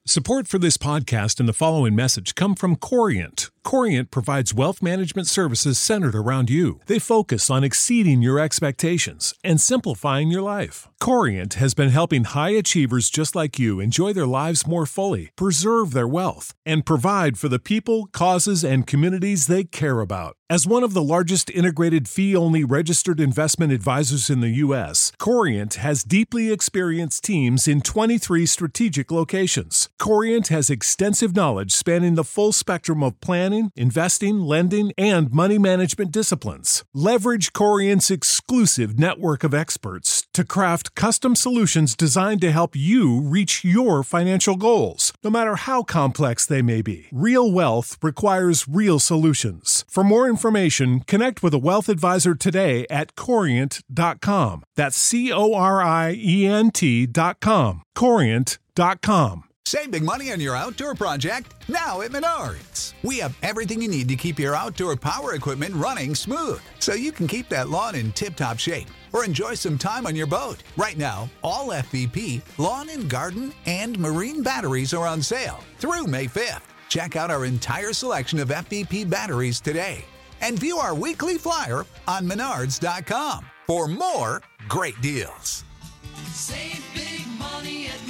Support for this podcast and the following message come from Corient. Corient provides wealth management services centered around you. They focus on exceeding your expectations and simplifying your life. Corient has been helping high achievers just like you enjoy their lives more fully, preserve their wealth, and provide for the people, causes, and communities they care about. As one of the largest integrated fee-only registered investment advisors in the U.S., Corient has deeply experienced teams in 23 strategic locations. Corient has extensive knowledge spanning the full spectrum of planning, investing, lending, and money management disciplines. Leverage Corient's exclusive network of experts to craft custom solutions designed to help you reach your financial goals, no matter how complex they may be. Real wealth requires real solutions. For more information, connect with a wealth advisor today at Corient.com. That's Corient.com. Corient.com. Save big money on your outdoor project now at Menards. We have everything you need to keep your outdoor power equipment running smooth, so you can keep that lawn in tip-top shape or enjoy some time on your boat. Right now, all FVP, lawn and garden, and marine batteries are on sale through May 5th. Check out our entire selection of FVP batteries today and view our weekly flyer on Menards.com for more great deals. Save big money at Menards.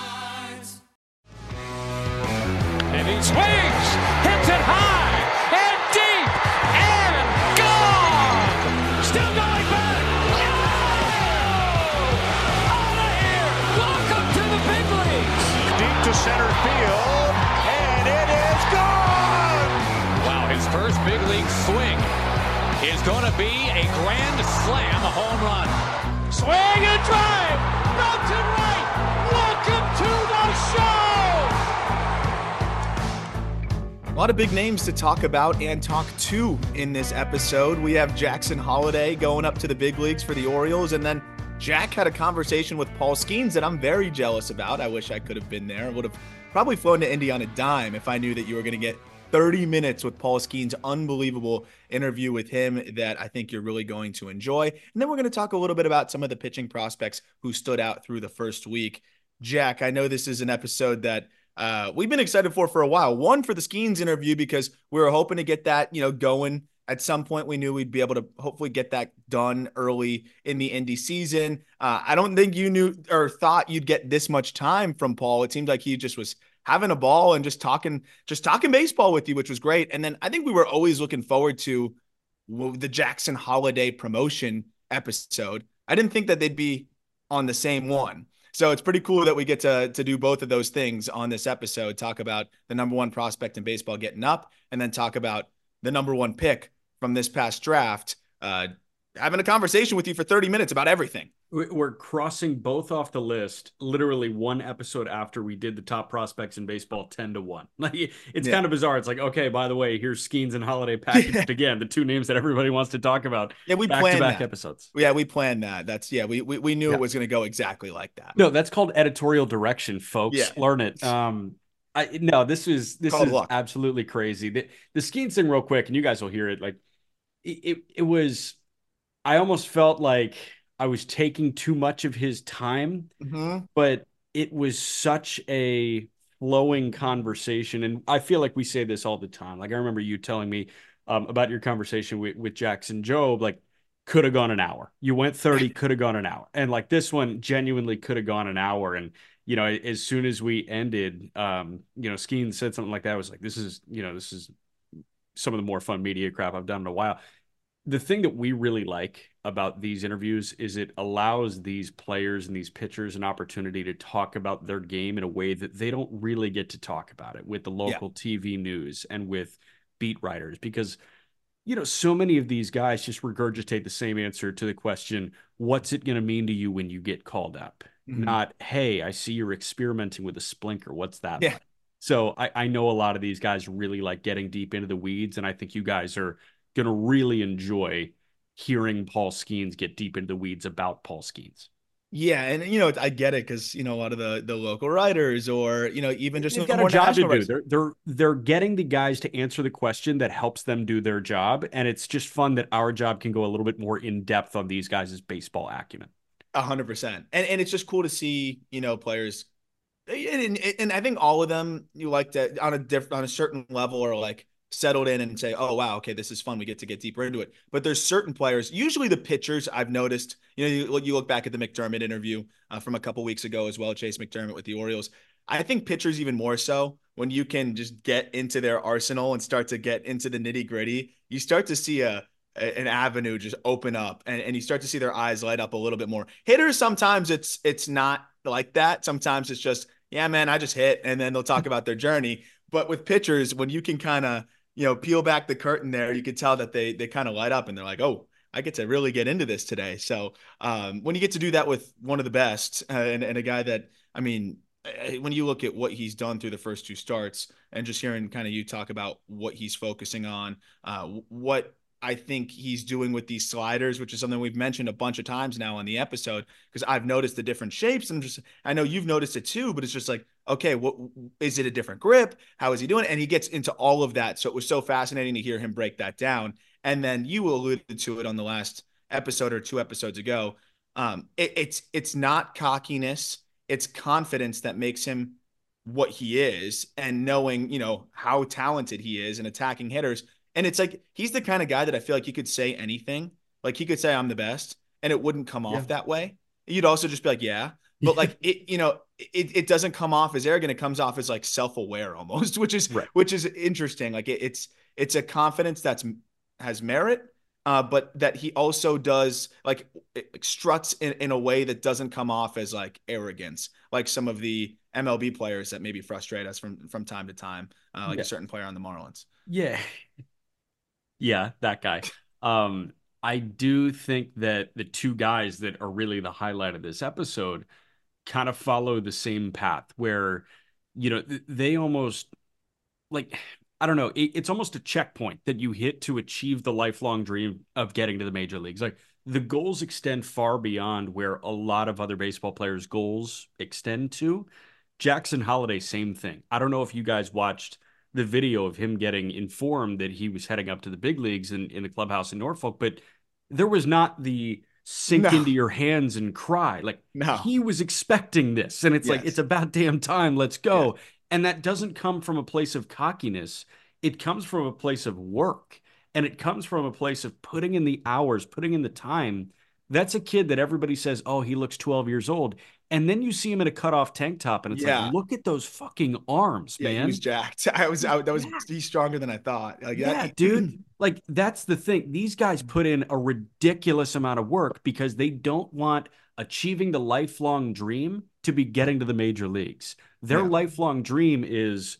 And he swings, hits it high and deep and gone. Still going back. No! Out of here. Welcome to the big leagues. Deep to center field, and it is gone. Wow, his first big league swing is going to be a grand slam home run. Swing and drive. Belton right. Welcome to the show. A lot of big names to talk about and talk to in this episode. We have Jackson Holliday going up to the big leagues for the Orioles, and then Jack had a conversation with Paul Skenes that I'm very jealous about. I wish I could have been there. I would have probably flown to Indy on a dime if I knew that you were going to get 30 minutes with Paul Skenes. Unbelievable interview with him that I think you're really going to enjoy. And then we're going to talk a little bit about some of the pitching prospects who stood out through the first week. Jack, I know this is an episode that we've been excited for a while. One, for the Skenes interview, because we were hoping to get that, going at some point. We knew we'd be able to hopefully get that done early in the Indy season. I don't think you knew or thought you'd get this much time from Paul. It seemed like he just was having a ball and just talking baseball with you, which was great. And then I think we were always looking forward to the Jackson Holliday promotion episode. I didn't think that they'd be on the same one. So it's pretty cool that we get to do both of those things on this episode, talk about the number one prospect in baseball getting up, and then talk about the number one pick from this past draft, having a conversation with you for 30 minutes about everything. We're crossing both off the list literally one episode after we did the top prospects in baseball 10-1. Like, it's kind of bizarre. It's like, okay, by the way, here's Skenes and Holliday packaged again, the two names that everybody wants to talk about. Yeah, we back-to-back episodes. Yeah, we planned that. We knew it was going to go exactly like that. No, that's called editorial direction, folks. Yeah. Learn it. This is absolutely crazy. The Skenes thing real quick, and you guys will hear it. Like it was, I almost felt like I was taking too much of his time, but it was such a flowing conversation. And I feel like we say this all the time. Like, I remember you telling me about your conversation with Jackson Jobe, like, could have gone an hour. You went 30, could have gone an hour. And like, this one genuinely could have gone an hour. And, as soon as we ended, Skenes said something like that. I was like, this is some of the more fun media crap I've done in a while. The thing that we really like about these interviews is it allows these players and these pitchers an opportunity to talk about their game in a way that they don't really get to talk about it with the local TV news and with beat writers, because, so many of these guys just regurgitate the same answer to the question, what's it going to mean to you when you get called up? Not, hey, I see you're experimenting with a splinker. What's that like? So I know a lot of these guys really like getting deep into the weeds, and I think you guys are going to really enjoy hearing Paul Skenes get deep into the weeds about Paul Skenes. Yeah, and I get it, because a lot of the local writers, or even just they've got a job to do. They're getting the guys to answer the question that helps them do their job, and it's just fun that our job can go a little bit more in depth on these guys' baseball acumen. 100%, and it's just cool to see players And I think all of them you like to on a certain level are like settled in and say, oh wow, okay, this is fun. We get to get deeper into it. But there's certain players, usually the pitchers. I've noticed. You look back at the McDermott interview from a couple weeks ago as well, Chase McDermott with the Orioles. I think pitchers even more so when you can just get into their arsenal and start to get into the nitty gritty. You start to see an avenue just open up, and you start to see their eyes light up a little bit more. Hitters, sometimes it's not like that. Sometimes it's just, yeah, man, I just hit, and then they'll talk about their journey. But with pitchers, when you can kind of, peel back the curtain there, you can tell that they kind of light up and they're like, oh, I get to really get into this today. So when you get to do that with one of the best and a guy that, I mean, when you look at what he's done through the first two starts and just hearing kind of you talk about what he's focusing on, what I think he's doing with these sliders, which is something we've mentioned a bunch of times now on the episode, because I've noticed the different shapes. I know you've noticed it too, but it's just like, okay, what is it, a different grip? How is he doing it? And he gets into all of that. So it was so fascinating to hear him break that down. And then you alluded to it on the last episode or 2 episodes ago. It's not cockiness. It's confidence that makes him what he is, and knowing, how talented he is and attacking hitters. And it's like, he's the kind of guy that I feel like you could say anything. Like he could say, I'm the best, and it wouldn't come off that way. You'd also just be like, yeah. But like, it doesn't come off as arrogant. It comes off as like self-aware almost, which is interesting. Like it's a confidence has merit, but that he also does like struts in a way that doesn't come off as like arrogance, like some of the MLB players that maybe frustrate us from time to time, like a certain player on the Marlins. Yeah. Yeah, that guy. I do think that the two guys that are really the highlight of this episode kind of follow the same path where, they almost like, I don't know, it's almost a checkpoint that you hit to achieve the lifelong dream of getting to the major leagues. Like the goals extend far beyond where a lot of other baseball players' goals extend to. Jackson Holliday, same thing. I don't know if you guys watched the video of him getting informed that he was heading up to the big leagues in the clubhouse in Norfolk, but there was not the sink into your hands and cry. Like he was expecting this, and it's like, it's about damn time. Let's go. Yeah. And that doesn't come from a place of cockiness. It comes from a place of work, and it comes from a place of putting in the hours, putting in the time. That's a kid that everybody says, oh, he looks 12 years old. And then you see him in a cutoff tank top, and it's like, look at those fucking arms, man. He was jacked. He's stronger than I thought. Like, dude. Like, that's the thing. These guys put in a ridiculous amount of work because they don't want achieving the lifelong dream to be getting to the major leagues. Their lifelong dream is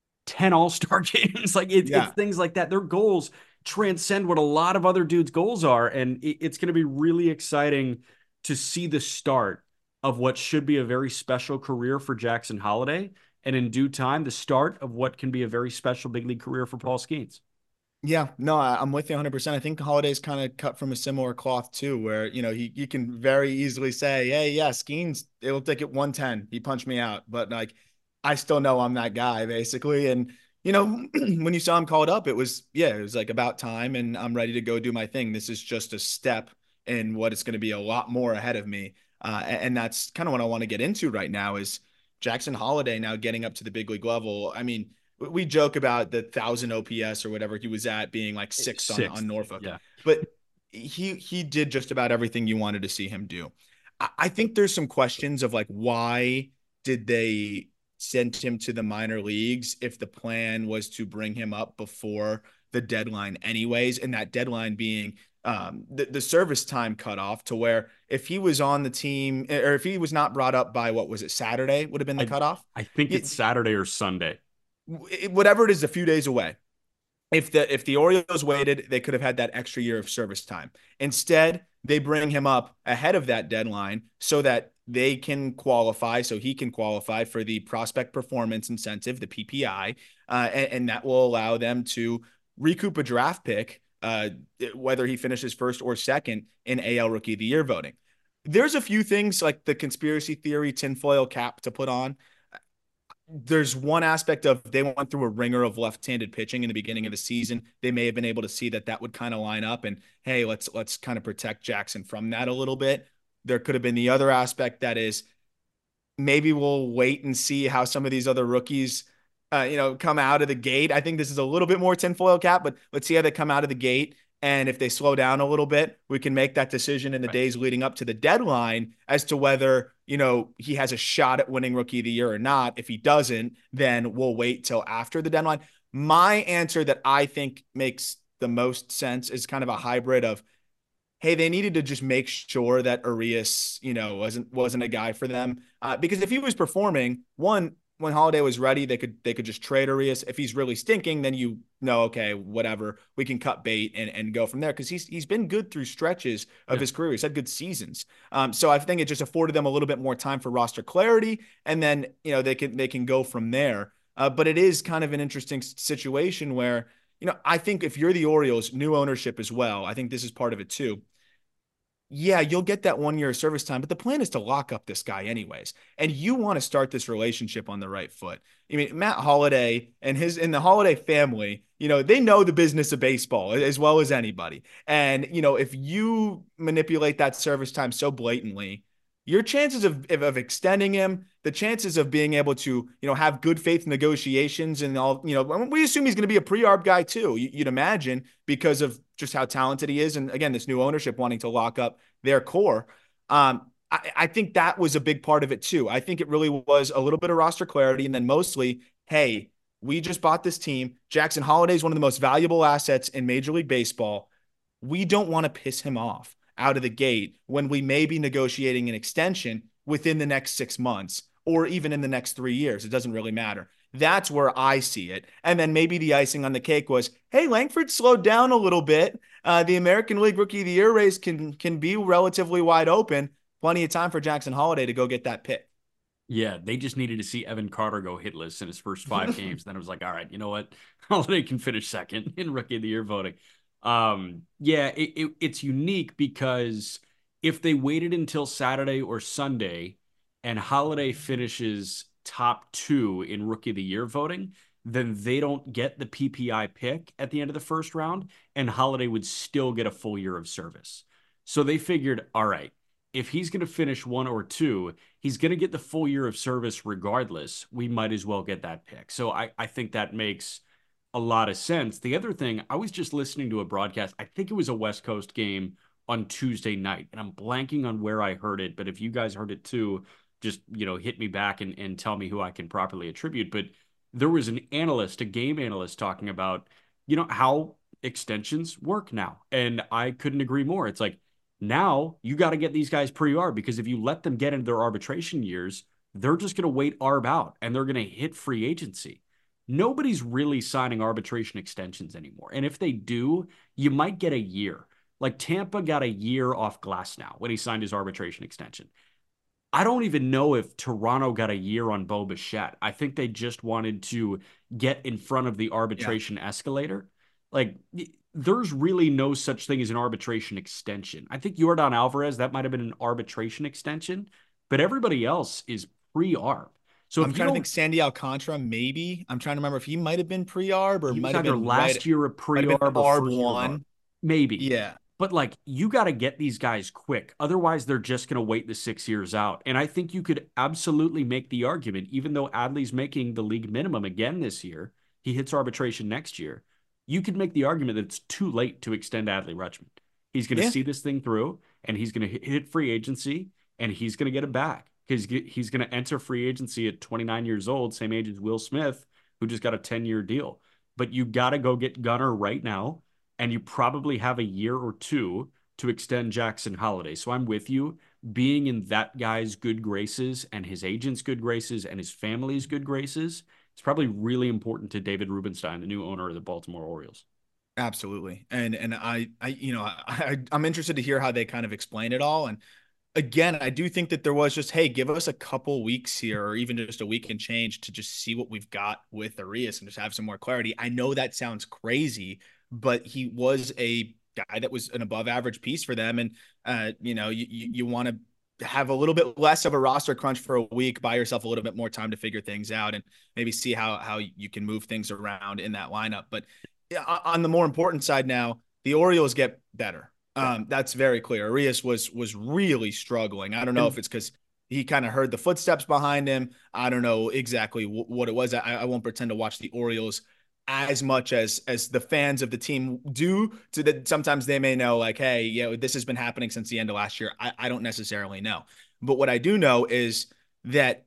10 all-star games. Like, it's things like that. Their goals transcend what a lot of other dudes' goals are, and it's going to be really exciting to see the start of what should be a very special career for Jackson Holliday, and in due time, the start of what can be a very special big league career for Paul Skenes. Yeah, no, I'm with you 100%. I think Holliday's kind of cut from a similar cloth too, where, you can very easily say, hey, yeah, Skenes, it looked like at 110. He punched me out, but like, I still know I'm that guy basically. And, when you saw him called up, it was like about time, and I'm ready to go do my thing. This is just a step in what it's going to be a lot more ahead of me. And that's kind of what I want to get into right now is Jackson Holliday now getting up to the big league level. I mean, we joke about the 1,000 OPS or whatever he was at being like sixth. On Norfolk, but he did just about everything you wanted to see him do. I think there's some questions of like, why did they send him to the minor leagues if the plan was to bring him up before the deadline anyways, and that deadline being the service time cutoff, to where if he was on the team or if he was not brought up by, what was it, Saturday would have been the cutoff? I think it's Saturday or Sunday. Whatever it is, a few days away. If the Orioles waited, they could have had that extra year of service time. Instead, they bring him up ahead of that deadline so that they can qualify, so he can qualify for the prospect performance incentive, the PPI, and that will allow them to recoup a draft pick, whether he finishes first or second in AL Rookie of the Year voting. There's a few things like the conspiracy theory tinfoil cap to put on. There's one aspect of they went through a ringer of left-handed pitching in the beginning of the season. They may have been able to see that would kind of line up, and hey, let's kind of protect Jackson from that a little bit. There could have been the other aspect that is maybe we'll wait and see how some of these other rookies, come out of the gate. I think this is a little bit more tinfoil cap, but let's see how they come out of the gate. And if they slow down a little bit, we can make that decision in the days leading up to the deadline as to whether, he has a shot at winning Rookie of the Year or not. If he doesn't, then we'll wait till after the deadline. My answer that I think makes the most sense is kind of a hybrid of, hey, they needed to just make sure that Urias, wasn't a guy for them. Because if he was performing, one, when Holiday was ready, they could just trade Urias. If he's really stinking, then okay, whatever, we can cut bait and go from there, because he's been good through stretches of his career. He's had good seasons. So I think it just afforded them a little bit more time for roster clarity, and then they can go from there. But it is kind of an interesting situation where I think if you're the Orioles, new ownership as well, I think this is part of it too. Yeah, you'll get that 1 year of service time, but the plan is to lock up this guy anyways. And you want to start this relationship on the right foot. I mean, Matt Holliday and the Holliday family, they know the business of baseball as well as anybody. And, if you manipulate that service time so blatantly, your chances of extending him, the chances of being able to, have good faith negotiations and all, we assume he's going to be a pre-arb guy too, you'd imagine, because of just how talented he is. And again, this new ownership wanting to lock up their core. I think that was a big part of it too. I think it really was a little bit of roster clarity, and then mostly, hey, we just bought this team. Jackson Holliday is one of the most valuable assets in Major League Baseball. We don't want to piss him off out of the gate when we may be negotiating an extension within the next 6 months or even in the next 3 years. It doesn't really matter. That's where I see it. And then maybe the icing on the cake was, hey, Langford slowed down a little bit. The American League Rookie of the Year race can be relatively wide open. Plenty of time for Jackson Holliday to go get that pick. Yeah, they just needed to see Evan Carter go hitless in his first 5 games. Then it was like, all right, you know what? Holliday can finish second in Rookie of the Year voting. It's unique because if they waited until Saturday or Sunday and Holliday finishes top 2 in Rookie of the Year voting, then they don't get the PPI pick at the end of the first round, and Holliday would still get a full year of service. So they figured, all right, if he's going to finish 1 or 2, he's going to get the full year of service regardless. We might as well get that pick. So I think that makes a lot of sense. The other thing, I was just listening to a broadcast. I think it was a West Coast game on Tuesday night, and I'm blanking on where I heard it, but if you guys heard it too, just, hit me back and tell me who I can properly attribute. But there was a game analyst talking about, how extensions work now. And I couldn't agree more. It's like, now you got to get these guys pre-arb, because if you let them get into their arbitration years, they're just going to wait arb out and they're going to hit free agency. Nobody's really signing arbitration extensions anymore. And if they do, you might get a year. Like Tampa got a year off Glasnow when he signed his arbitration extension. I don't even know if Toronto got a year on Bo Bichette. I think they just wanted to get in front of the arbitration escalator. Like, there's really no such thing as an arbitration extension. I think Yordan Alvarez, that might have been an arbitration extension, but everybody else is pre-arb. So I'm trying to think Sandy Alcantara, maybe. I'm trying to remember if he might have been pre-arb or might have been last year a pre-arb or arb one. Maybe. Yeah. But like, you got to get these guys quick. Otherwise, they're just going to wait the 6 years out. And I think you could absolutely make the argument, even though Adley's making the league minimum again this year, he hits arbitration next year. You could make the argument that it's too late to extend Adley Rutschman. He's going to see this thing through, and he's going to hit free agency, and he's going to get it back. Because he's going to enter free agency at 29 years old, same age as Will Smith, who just got a 10-year deal. But you got to go get Gunnar right now, and you probably have a year or 2 to extend Jackson Holliday. So I'm with you. Being in that guy's good graces and his agent's good graces and his family's good graces, it's probably really important to David Rubenstein, the new owner of the Baltimore Orioles. Absolutely. And I'm interested to hear how they kind of explain it all. And again, I do think that there was just, hey, give us a couple weeks here, or even just a week and change, to just see what we've got with Urias and just have some more clarity. I know that sounds crazy, but he was a guy that was an above average piece for them. And, you want to have a little bit less of a roster crunch for a week, buy yourself a little bit more time to figure things out and maybe see how you can move things around in that lineup. But on the more important side now, the Orioles get better. That's very clear. Urias was really struggling. I don't know if it's because he kind of heard the footsteps behind him. I don't know exactly what it was. I won't pretend to watch the Orioles as much as the fans of the team do. So that sometimes they may know, like, hey, this has been happening since the end of last year. I don't necessarily know. But what I do know is that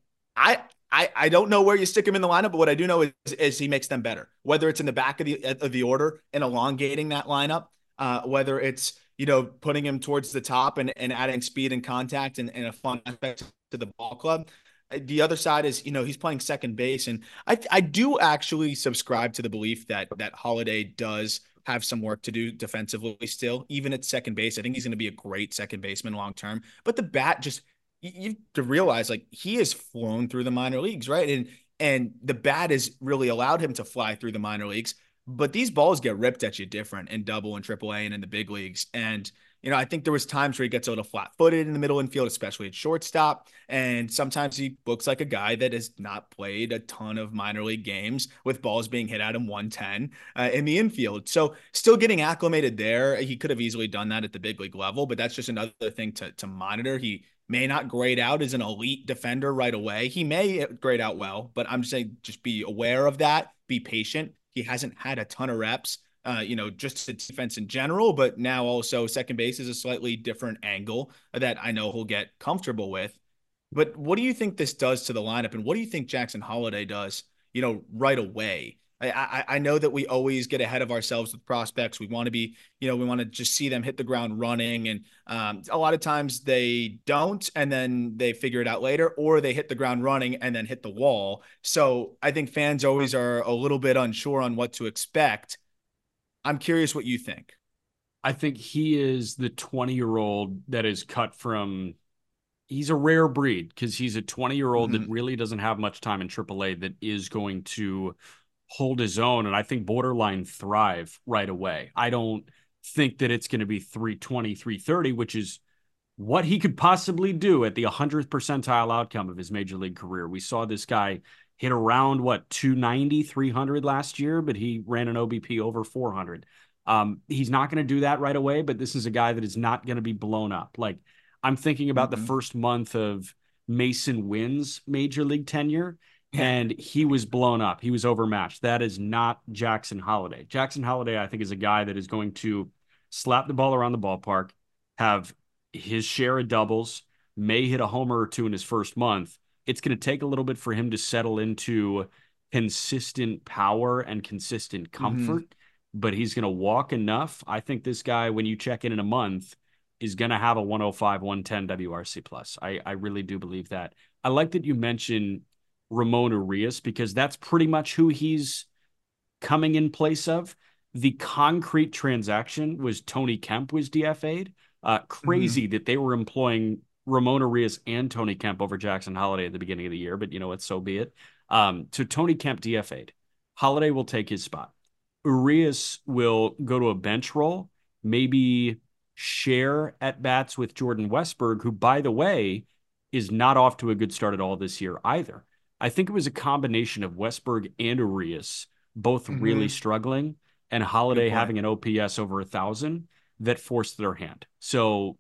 I don't know where you stick him in the lineup, but what I do know is he makes them better. Whether it's in the back of the order and elongating that lineup, whether it's putting him towards the top and adding speed and contact and a fun aspect to the ball club. The other side is, he's playing second base. And I do actually subscribe to the belief that Holliday does have some work to do defensively still, even at second base. I think he's going to be a great second baseman long term. But the bat just, you have to realize, like, he has flown through the minor leagues, right? And the bat has really allowed him to fly through the minor leagues. But these balls get ripped at you different in double and triple A and in the big leagues. And, I think there was times where he gets a little flat-footed in the middle infield, especially at shortstop. And sometimes he looks like a guy that has not played a ton of minor league games with balls being hit at him 110 in the infield. So still getting acclimated there. He could have easily done that at the big league level, but that's just another thing to monitor. He may not grade out as an elite defender right away. He may grade out well, but I'm just saying, just be aware of that. Be patient. He hasn't had a ton of reps, just the defense in general, but now also second base is a slightly different angle that I know he'll get comfortable with. But what do you think this does to the lineup? And what do you think Jackson Holliday does, right away? I know that we always get ahead of ourselves with prospects. We want to be, we want to just see them hit the ground running. And a lot of times they don't, and then they figure it out later, or they hit the ground running and then hit the wall. So I think fans always are a little bit unsure on what to expect. I'm curious what you think. I think he is the 20-year-old that is cut from – he's a rare breed because he's a 20-year-old that really doesn't have much time in AAA that is going to – hold his own, and I think borderline thrive right away. I don't think that it's going to be 320, 330, which is what he could possibly do at the 100th percentile outcome of his major league career. We saw this guy hit around, 290, 300 last year, but he ran an OBP over 400. He's not going to do that right away, but this is a guy that is not going to be blown up. Like, I'm thinking about the first month of Mason Wynn's major league tenure, and he was blown up. He was overmatched. That is not Jackson Holliday. Jackson Holliday, I think, is a guy that is going to slap the ball around the ballpark, have his share of doubles, may hit a homer or two in his first month. It's going to take a little bit for him to settle into consistent power and consistent comfort, but he's going to walk enough. I think this guy, when you check in a month, is going to have a 105, 110 WRC plus. I really do believe that. I like that you mentioned Ramon Urias, because that's pretty much who he's coming in place of. The concrete transaction was Tony Kemp was DFA'd. Crazy that they were employing Ramon Urias and Tony Kemp over Jackson Holliday at the beginning of the year, but you know what, so be it. So Tony Kemp DFA'd. Holliday will take his spot. Urias will go to a bench role, maybe share at bats with Jordan Westburg, who, by the way, is not off to a good start at all this year either. I think it was a combination of Westburg and Urias both really struggling, and Holliday having an OPS over 1,000 that forced their hand. So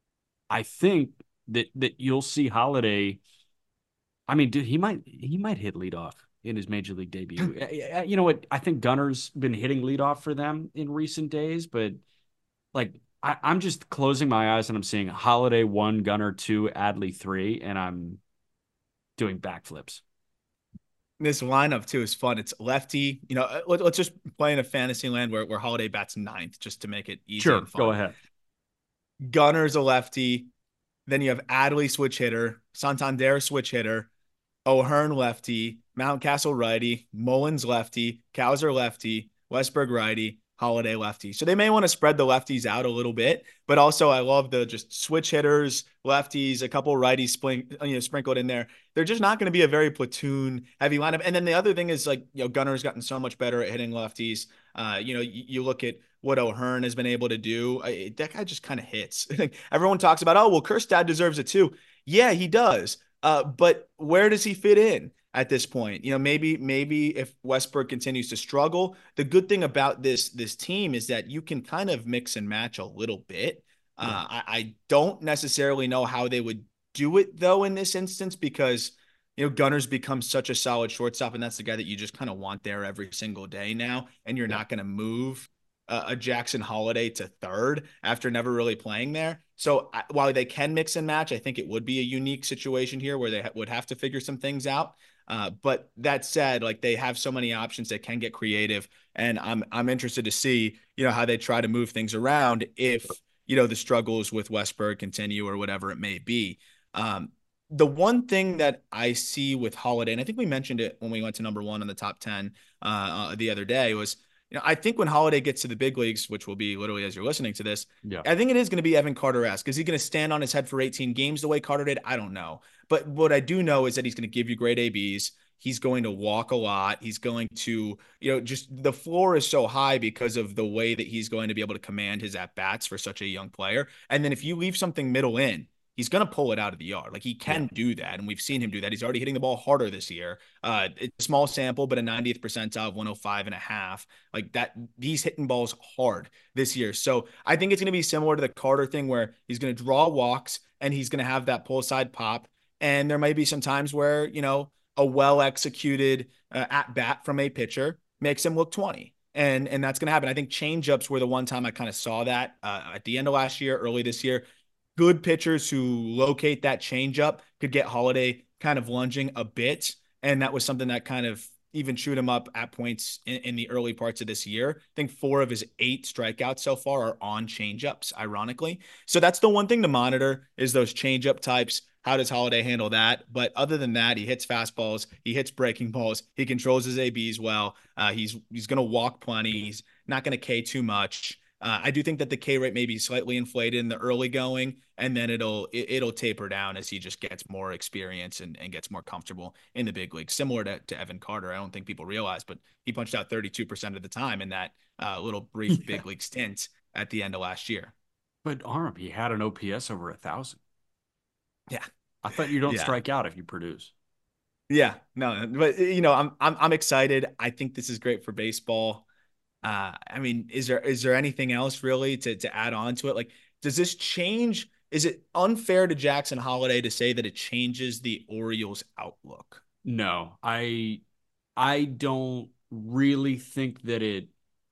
I think that you'll see Holliday. I mean, dude, he might hit leadoff in his major league debut. You know what? I think Gunner's been hitting leadoff for them in recent days, but like I'm just closing my eyes and I'm seeing Holliday 1, Gunner 2, Adley 3, and I'm doing backflips. This lineup too is fun. It's lefty. Let's just play in a fantasy land where Holliday bats 9th, just to make it easy. Sure, and fun. Go ahead. Gunner's a lefty. Then you have Adley switch hitter, Santander switch hitter, O'Hearn lefty, Mountcastle righty, Mullins lefty, Cowser lefty, Westburg righty, Holliday lefty. So they may want to spread the lefties out a little bit, but also I love the just switch hitters, lefties, a couple righties sprinkled in there. They're just not going to be a very platoon heavy lineup. And then the other thing is, like, Gunner's gotten so much better at hitting lefties. You look at what O'Hearn has been able to do. That guy just kind of hits. Everyone talks about, oh, well, Kjerstad deserves it too. Yeah, he does. But where does he fit in at this point? Maybe if Westburg continues to struggle, the good thing about this team is that you can kind of mix and match a little bit. I don't necessarily know how they would do it though in this instance because Gunner's become such a solid shortstop, and that's the guy that you just kind of want there every single day now, and you're not going to move a Jackson Holliday to third after never really playing there. So while they can mix and match, I think it would be a unique situation here where they would have to figure some things out. But that said, like they have so many options, they can get creative, and I'm interested to see how they try to move things around if the struggles with Westburg continue or whatever it may be. The one thing that I see with Holliday, and I think we mentioned it when we went to number 1 on the top 10 the other day, was I think when Holliday gets to the big leagues, which will be literally as you're listening to this, I think it is going to be Evan Carter-esque. Is he going to stand on his head for 18 games the way Carter did? I don't know. But what I do know is that he's going to give you great ABs. He's going to walk a lot. He's going to, just the floor is so high because of the way that he's going to be able to command his at-bats for such a young player. And then if you leave something middle in, he's going to pull it out of the yard. Like he can do that. And we've seen him do that. He's already hitting the ball harder this year. It's a small sample, but a 90th percentile of 105.5. Like that, he's hitting balls hard this year. So I think it's going to be similar to the Carter thing where he's going to draw walks and he's going to have that pull side pop. And there might be some times where, a well-executed at bat from a pitcher makes him look 20. And that's going to happen. I think changeups were the one time I kind of saw that at the end of last year, early this year. Good pitchers who locate that changeup could get Holliday kind of lunging a bit. And that was something that kind of even chewed him up at points in the early parts of this year. I think 4 of his 8 strikeouts so far are on changeups, ironically. So that's the one thing to monitor is those changeup types. How does Holliday handle that? But other than that, he hits fastballs, he hits breaking balls, he controls his ABs well. He's going to walk plenty. He's not going to K too much. I do think that the K rate may be slightly inflated in the early going, and then it'll taper down as he just gets more experience and gets more comfortable in the big league, similar to Evan Carter. I don't think people realize, but he punched out 32% of the time in that little brief big league stint at the end of last year. But Aram, he had an OPS over 1,000. Yeah, I thought you don't strike out if you produce. Yeah, no, but I'm excited. I think this is great for baseball. I mean, is there anything else really to add on to it? Like, does this change? Is it unfair to Jackson Holliday to say that it changes the Orioles' outlook? No, I don't really think that it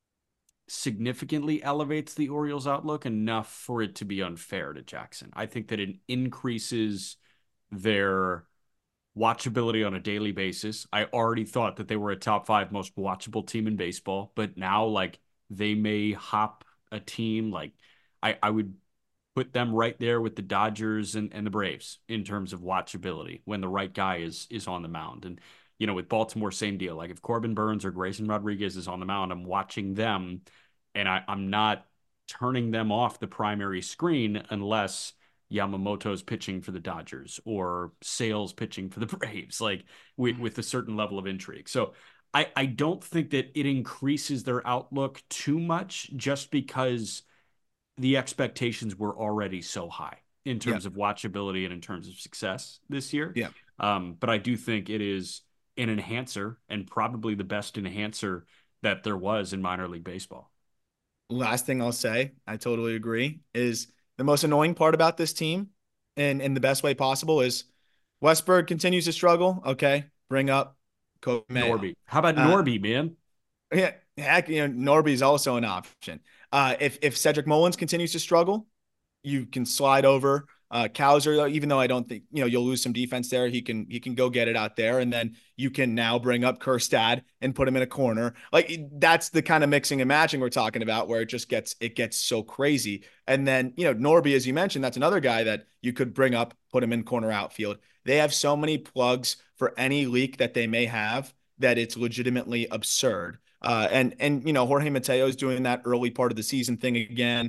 significantly elevates the Orioles' outlook enough for it to be unfair to Jackson. I think that it increases their watchability on a daily basis. I already thought that they were a top 5 most watchable team in baseball, but now like they may hop a team. Like I would put them right there with the Dodgers and the Braves in terms of watchability when the right guy is on the mound. And, with Baltimore, same deal. Like if Corbin Burns or Grayson Rodriguez is on the mound, I'm watching them and I'm not turning them off the primary screen unless Yamamoto's pitching for the Dodgers or Sale's pitching for the Braves, like with a certain level of intrigue. So I don't think that it increases their outlook too much just because the expectations were already so high in terms of watchability and in terms of success this year. Yeah. But I do think it is an enhancer and probably the best enhancer that there was in minor league baseball. Last thing I'll say, I totally agree, is the most annoying part about this team, and in the best way possible, is Westburg continues to struggle. Okay, bring up Norby. How about Norby, man? Yeah, heck, Norby's also an option. If Cedric Mullins continues to struggle, you can slide over Cowser, even though I don't think you'll lose some defense there. He can go get it out there, and then you can now bring up Kjerstad and put him in a corner. Like that's the kind of mixing and matching we're talking about, where it gets so crazy. And then Norby, as you mentioned, that's another guy that you could bring up, put him in corner outfield. They have so many plugs for any leak that they may have that it's legitimately absurd. And Jorge Mateo is doing that early part of the season thing again.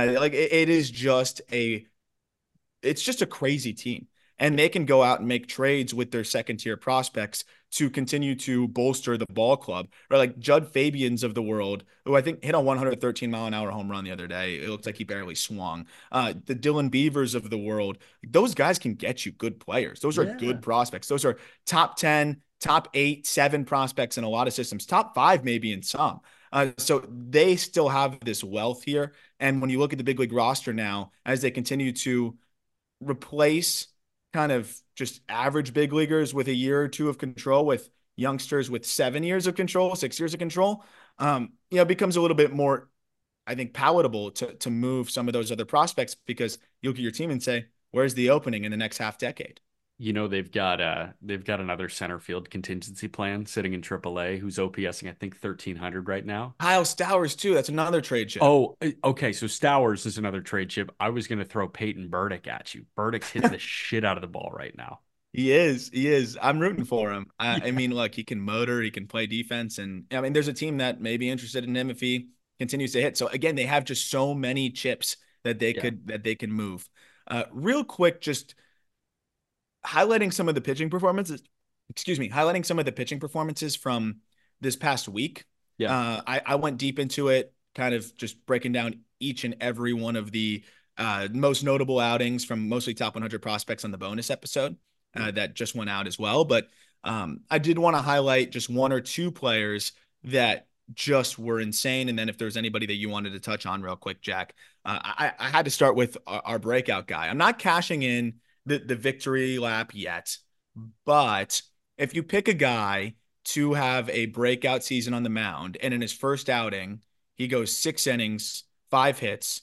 It's just a crazy team, and they can go out and make trades with their second tier prospects to continue to bolster the ball club. Or like Judd Fabians of the world, who I think hit a 113-mile-an-hour home run the other day. It looks like he barely swung. The Dylan Beavers of the world, those guys can get you good players. Those are good prospects. Those are top 10, top 8, 7 prospects in a lot of systems, top 5 maybe in some. So they still have this wealth here. And when you look at the big league roster now, as they continue to replace kind of just average big leaguers with a year or two of control, with youngsters with 7 years of control, 6 years of control, it becomes a little bit more, I think, palatable to move some of those other prospects, because you look at your team and say, where's the opening in the next half decade? They've got another center field contingency plan sitting in AAA who's OPSing, I think, 1,300 right now. Kyle Stowers too. That's another trade chip. Oh, okay. So Stowers is another trade chip. I was going to throw Peyton Burdick at you. Burdick's hitting the shit out of the ball right now. He is. I'm rooting for him. I mean, look, he can motor, he can play defense, and I mean, there's a team that may be interested in him if he continues to hit. So again, they have just so many chips that they can move. Real quick, just highlighting some of the pitching performances. Highlighting some of the pitching performances from this past week. Yeah. I went deep into it, kind of just breaking down each and every one of the most notable outings from mostly top 100 prospects on the bonus episode that just went out as well. But I did want to highlight just one or two players that just were insane. And then if there's anybody that you wanted to touch on real quick, Jack, I had to start with our breakout guy. I'm not cashing in the victory lap yet, but if you pick a guy to have a breakout season on the mound, and in his first outing, he goes 6 innings, 5 hits,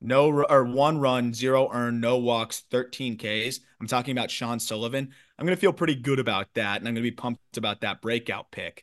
1 run, 0 earned, no walks, 13 Ks. I'm talking about Sean Sullivan. I'm going to feel pretty good about that, and I'm going to be pumped about that breakout pick.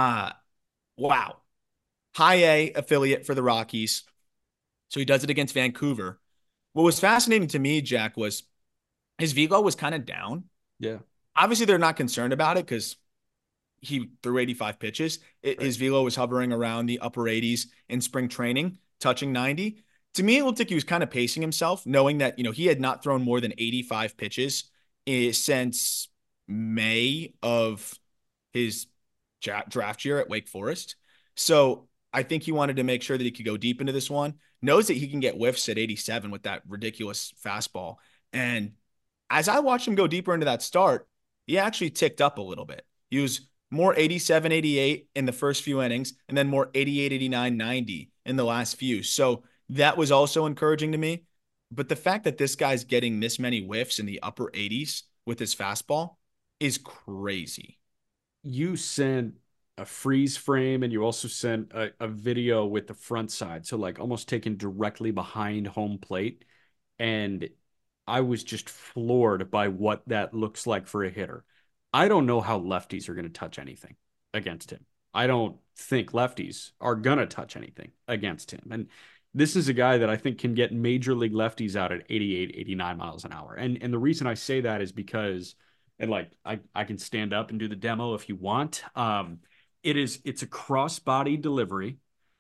Wow. High A affiliate for the Rockies. So he does it against Vancouver. What was fascinating to me, Jack, was his velo was kind of down. Yeah. Obviously, they're not concerned about it because he threw 85 pitches. His velo was hovering around the upper 80s in spring training, touching 90. To me, it looked like he was kind of pacing himself, knowing that, he had not thrown more than 85 pitches since May of his draft year at Wake Forest. So I think he wanted to make sure that he could go deep into this one, knows that he can get whiffs at 87 with that ridiculous fastball. And as I watched him go deeper into that start, he actually ticked up a little bit. He was more 87, 88 in the first few innings, and then more 88, 89, 90 in the last few. So that was also encouraging to me. But the fact that this guy's getting this many whiffs in the upper 80s with his fastball is crazy. You sent a freeze frame, and you also sent a video with the front side. So like almost taken directly behind home plate. And I was just floored by what that looks like for a hitter. I don't know how lefties are going to touch anything against him. I don't think lefties are going to touch anything against him. And this is a guy that I think can get major league lefties out at 88, 89 miles an hour. And the reason I say that is because, and like, I can stand up and do the demo if you want. It's a cross-body delivery.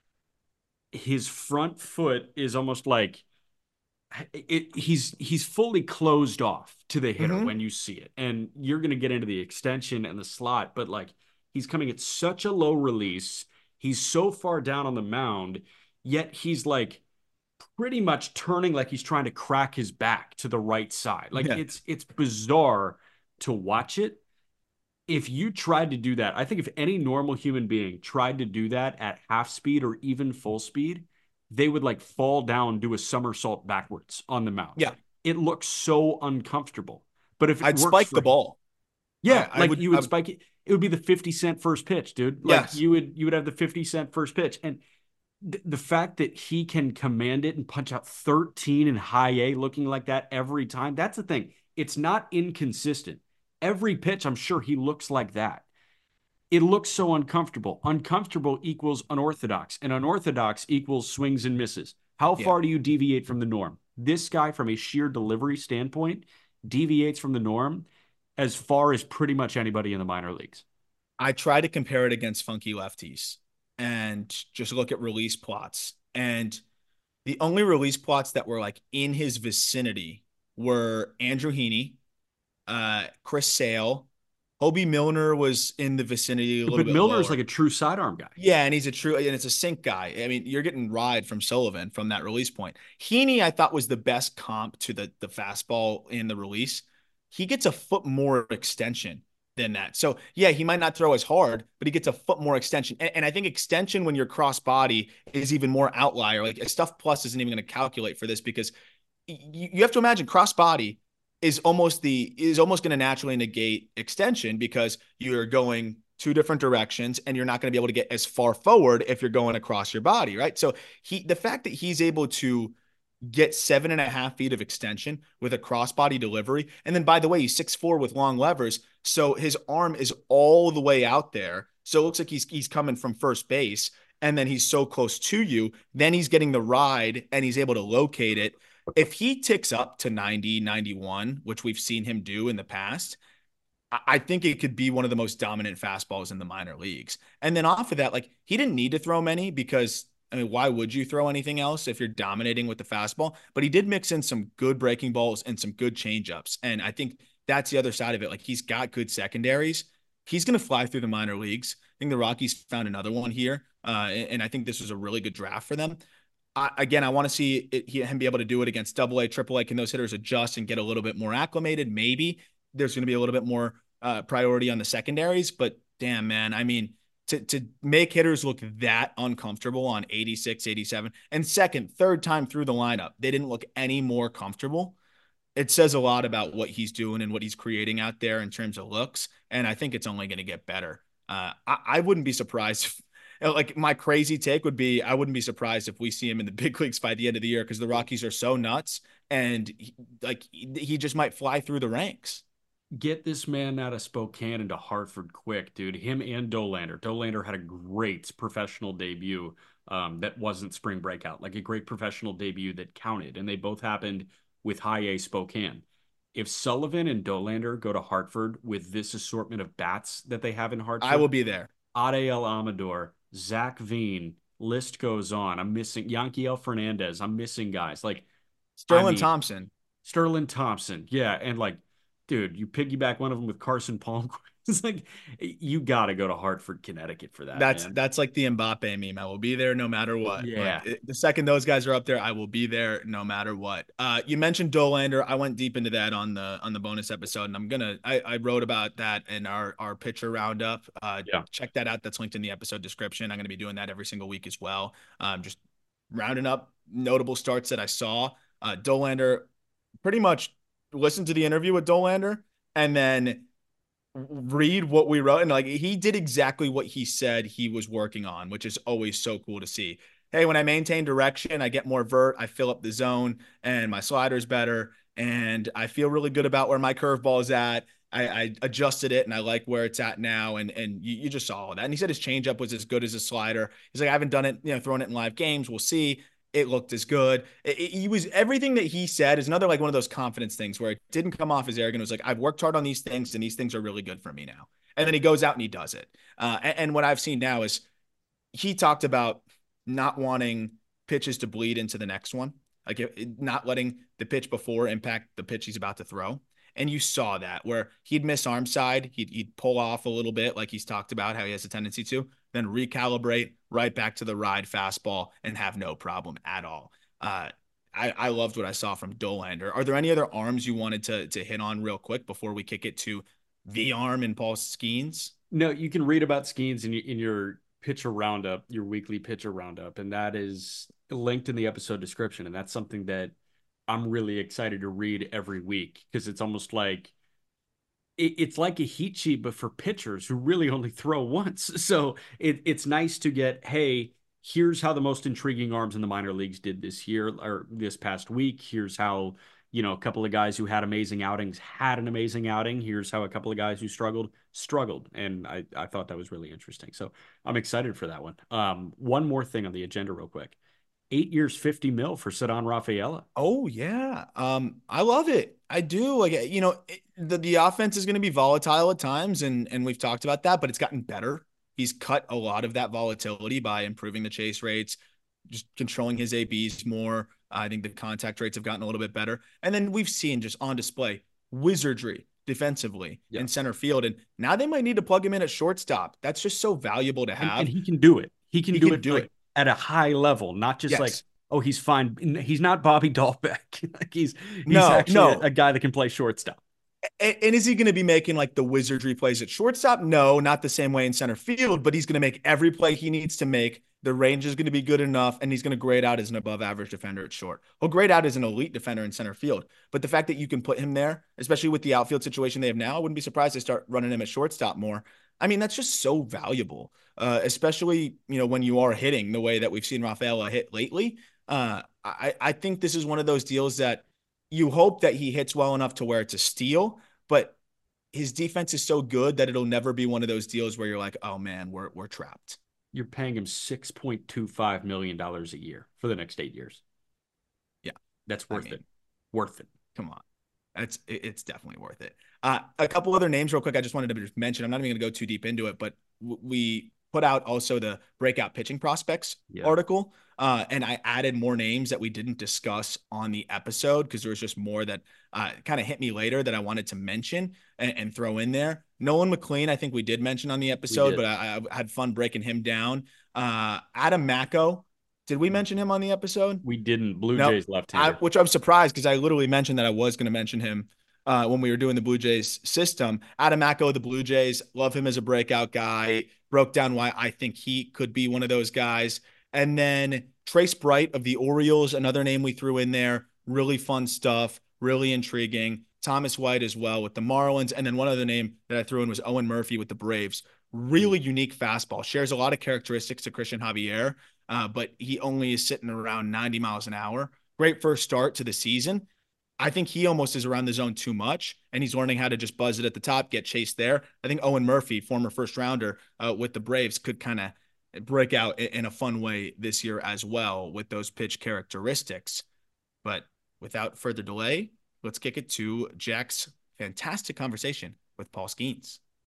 His front foot is almost like, he's fully closed off to the hitter when you see it, and you're going to get into the extension and the slot, but like he's coming at such a low release. He's so far down on the mound, yet he's like pretty much turning like he's trying to crack his back to the right side. Like it's bizarre to watch it. If you tried to do that, I think if any normal human being tried to do that at half speed or even full speed, they would like fall down, do a somersault backwards on the mound. Yeah. It looks so uncomfortable. But if I'd spike the ball. Yeah. You would spike it. It would be the 50-cent first pitch, dude. Like yes. you would have the 50-cent first pitch. And the fact that he can command it and punch out 13 in high A looking like that every time, that's the thing. It's not inconsistent. Every pitch, I'm sure he looks like that. It looks so uncomfortable. Uncomfortable equals unorthodox, and unorthodox equals swings and misses. How far do you deviate from the norm? This guy, from a sheer delivery standpoint, deviates from the norm as far as pretty much anybody in the minor leagues. I try to compare it against funky lefties and just look at release plots. And the only release plots that were like in his vicinity were Andrew Heaney, Chris Sale. Hobie Milner was in the vicinity a little bit. But Milner is lower. like a true sidearm guy. Yeah, and it's a sink guy. I mean, you're getting ride from Sullivan from that release point. Heaney, I thought, was the best comp to the fastball in the release. He gets a foot more extension than that. So, yeah, he might not throw as hard, but he gets a foot more extension. And I think extension when you're cross body is even more outlier. Like Stuff Plus isn't even going to calculate for this because you have to imagine cross body is almost going to naturally negate extension because you're going two different directions and you're not going to be able to get as far forward if you're going across your body, right? So the fact that he's able to get 7.5 feet of extension with a crossbody delivery. And then, by the way, he's 6'4" with long levers. So his arm is all the way out there. So it looks like he's coming from first base, and then he's so close to you. Then he's getting the ride and he's able to locate it. If he ticks up to 90, 91, which we've seen him do in the past, I think it could be one of the most dominant fastballs in the minor leagues. And then off of that, like, he didn't need to throw many because, I mean, why would you throw anything else if you're dominating with the fastball? But he did mix in some good breaking balls and some good changeups. And I think that's the other side of it. Like, he's got good secondaries. He's going to fly through the minor leagues. I think the Rockies found another one here. And I think this was a really good draft for them. I want to see him be able to do it against AA, AAA. Can those hitters adjust and get a little bit more acclimated? Maybe there's going to be a little bit more priority on the secondaries. But damn, man, I mean, to make hitters look that uncomfortable on 86, 87, and third time through the lineup, they didn't look any more comfortable. It says a lot about what he's doing and what he's creating out there in terms of looks. And I think it's only going to get better. I wouldn't be surprised like, my crazy take would be, I wouldn't be surprised if we see him in the big leagues by the end of the year, because the Rockies are so nuts, and he just might fly through the ranks. Get this man out of Spokane into Hartford quick, dude. Him and Dollander. Dollander had a great professional debut that wasn't spring breakout, like a great professional debut that counted, and they both happened with High A Spokane. If Sullivan and Dollander go to Hartford with this assortment of bats that they have in Hartford, I will be there. Adael Amador, Zach Veen, list goes on. I'm missing Yanquiel Fernandez. I'm missing guys like Sterling Thompson. Yeah. And like, dude, you piggyback one of them with Carson Palmquist. It's like, you got to go to Hartford, Connecticut for that. That's like the Mbappe meme. I will be there no matter what. Yeah. Like, the second those guys are up there, I will be there no matter what. You mentioned Dollander. I went deep into that on the bonus episode, and I wrote about that in our pitcher roundup. Check that out. That's linked in the episode description. I'm going to be doing that every single week as well. Just rounding up notable starts that I saw. Dollander, pretty much listen to the interview with Dollander and then read what we wrote. And like, he did exactly what he said he was working on, which is always so cool to see. Hey, when I maintain direction, I get more vert, I fill up the zone, and my slider's better. And I feel really good about where my curveball is at. I adjusted it, and I like where it's at now. And you just saw all that. And he said his changeup was as good as his slider. He's like, I haven't done it, thrown it in live games. We'll see. It looked as good. He was, everything that he said is another, like, one of those confidence things where it didn't come off as arrogant. It was like, I've worked hard on these things, and these things are really good for me now. And then he goes out and he does it. And what I've seen now is he talked about not wanting pitches to bleed into the next one, like not letting the pitch before impact the pitch he's about to throw. And you saw that where he'd miss arm side, he'd pull off a little bit, like he's talked about how he has a tendency to, then recalibrate right back to the ride fastball and have no problem at all. I loved what I saw from Dollander. Are there any other arms you wanted to hit on real quick before we kick it to the arm and Paul Skeens? No, you can read about Skeens in your pitcher roundup, your weekly pitcher roundup, and that is linked in the episode description. And that's something that I'm really excited to read every week, because it's almost like it's like a heat sheet, but for pitchers who really only throw once. So it's nice to get, hey, here's how the most intriguing arms in the minor leagues did this year or this past week. Here's how, a couple of guys who had amazing outings had an amazing outing. Here's how a couple of guys who struggled. And I thought that was really interesting. So I'm excited for that one. One more thing on the agenda real quick. 8 years, $50 million for Ceddanne Rafaela. Oh yeah. I love it. I do. Like, the offense is going to be volatile at times, and we've talked about that, but it's gotten better. He's cut a lot of that volatility by improving the chase rates, just controlling his ABs more. I think the contact rates have gotten a little bit better. And then we've seen just on display wizardry defensively in center field. And now they might need to plug him in at shortstop. That's just so valuable to have. And he can do it. He can do it at a high level, not just like, oh, he's fine. He's not Bobby Dahlbeck. Like he's actually a guy that can play shortstop. And is he going to be making like the wizardry plays at shortstop? No, not the same way in center field, but he's going to make every play he needs to make. The range is going to be good enough, and he's going to grade out as an above average defender at short. He'll grade out as an elite defender in center field. But the fact that you can put him there, especially with the outfield situation they have now, I wouldn't be surprised to start running him at shortstop more. I mean, that's just so valuable, especially, when you are hitting the way that we've seen Rafaela hit lately. I think this is one of those deals that you hope that he hits well enough to where it's a steal, but his defense is so good that it'll never be one of those deals where you're like, oh man, we're trapped. You're paying him $6.25 million a year for the next 8 years. Yeah. That's worth it. Worth it. Come on. It's definitely worth it. A couple other names real quick. I just wanted to just mention, I'm not even going to go too deep into it, but we put out also the breakout pitching prospects article. And I added more names that we didn't discuss on the episode because there was just more that kind of hit me later that I wanted to mention and throw in there. Nolan McLean, I think we did mention on the episode, but I had fun breaking him down. Adam Macko, did we mention him on the episode? We didn't. Blue Jays left-hander. Which I'm surprised because I literally mentioned that I was going to mention him when we were doing the Blue Jays system. Adam Macko, the Blue Jays, love him as a breakout guy. Broke down why I think he could be one of those guys. And then Trace Bright of the Orioles, another name we threw in there. Really fun stuff, really intriguing. Thomas White as well with the Marlins. And then one other name that I threw in was Owen Murphy with the Braves. Really unique fastball. Shares a lot of characteristics to Christian Javier, but he only is sitting around 90 miles an hour. Great first start to the season. I think he almost is around the zone too much, and he's learning how to just buzz it at the top, get chased there. I think Owen Murphy, former first rounder with the Braves, could kind of break out in a fun way this year as well with those pitch characteristics. But without further delay, let's kick it to Jack's fantastic conversation with Paul Skeens.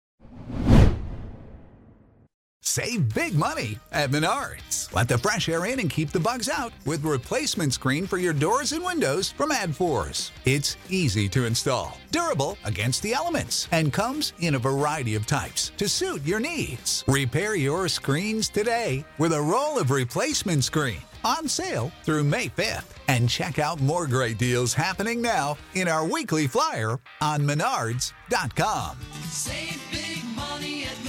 Save big money at Menards. Let the fresh air in and keep the bugs out with replacement screen for your doors and windows from Adforce. It's easy to install, durable against the elements, and comes in a variety of types to suit your needs. Repair your screens today with a roll of replacement screen on sale through May 5th. And check out more great deals happening now in our weekly flyer on Menards.com. Save big money at Menards.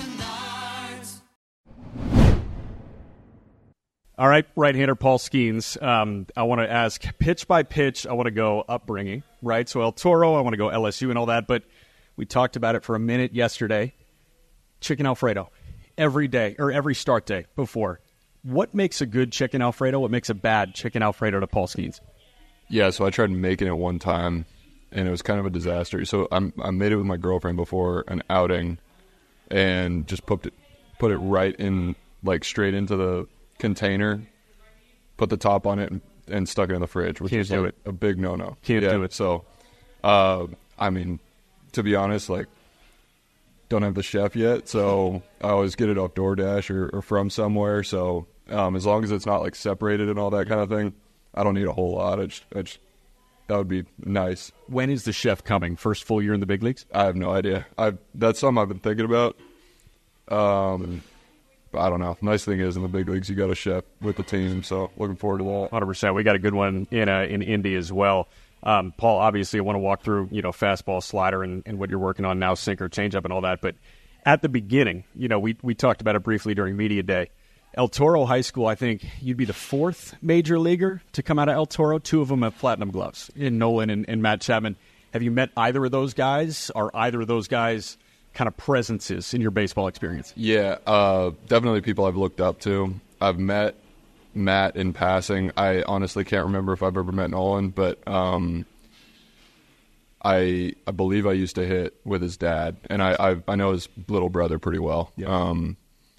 All right, right-hander Paul Skeens. I want to ask pitch by pitch. I want to go upbringing, right? So El Toro, I want to go LSU and all that, but we talked about it for a minute yesterday. Chicken Alfredo, every day or every start day before. What makes a good chicken Alfredo? What makes a bad chicken Alfredo to Paul Skeens? Yeah, so I tried making it one time, and it was kind of a disaster. So I made it with my girlfriend before an outing, and just put it right in, like straight into the container, put the top on it, and stuck it in the fridge, which is like a big no-no. Can't do it. So, I mean, to be honest, like, don't have the chef yet, so I always get it off DoorDash or from somewhere. So as long as it's not like separated and all that kind of thing, I don't need a whole lot. That would be nice. When is the chef coming? First full year in the big leagues? I have no idea. That's something I've been thinking about. But I don't know. Nice thing is in the big leagues you got a chef with the team, so looking forward to that. 100%. We got a good one in Indy as well. Paul, obviously I want to walk through, fastball, slider, and what you're working on now, sinker, changeup, and all that. But at the beginning, we talked about it briefly during media day. El Toro High School, I think you'd be the fourth major leaguer to come out of El Toro. Two of them have platinum gloves, in Nolan and Matt Chapman. Have you met either of those guys? Are either of those guys kind of presences in your baseball experience? Yeah, definitely people I've looked up to. I've met Matt in passing. I honestly can't remember if I've ever met Nolan, but I believe I used to hit with his dad, and I know his little brother pretty well. Yep.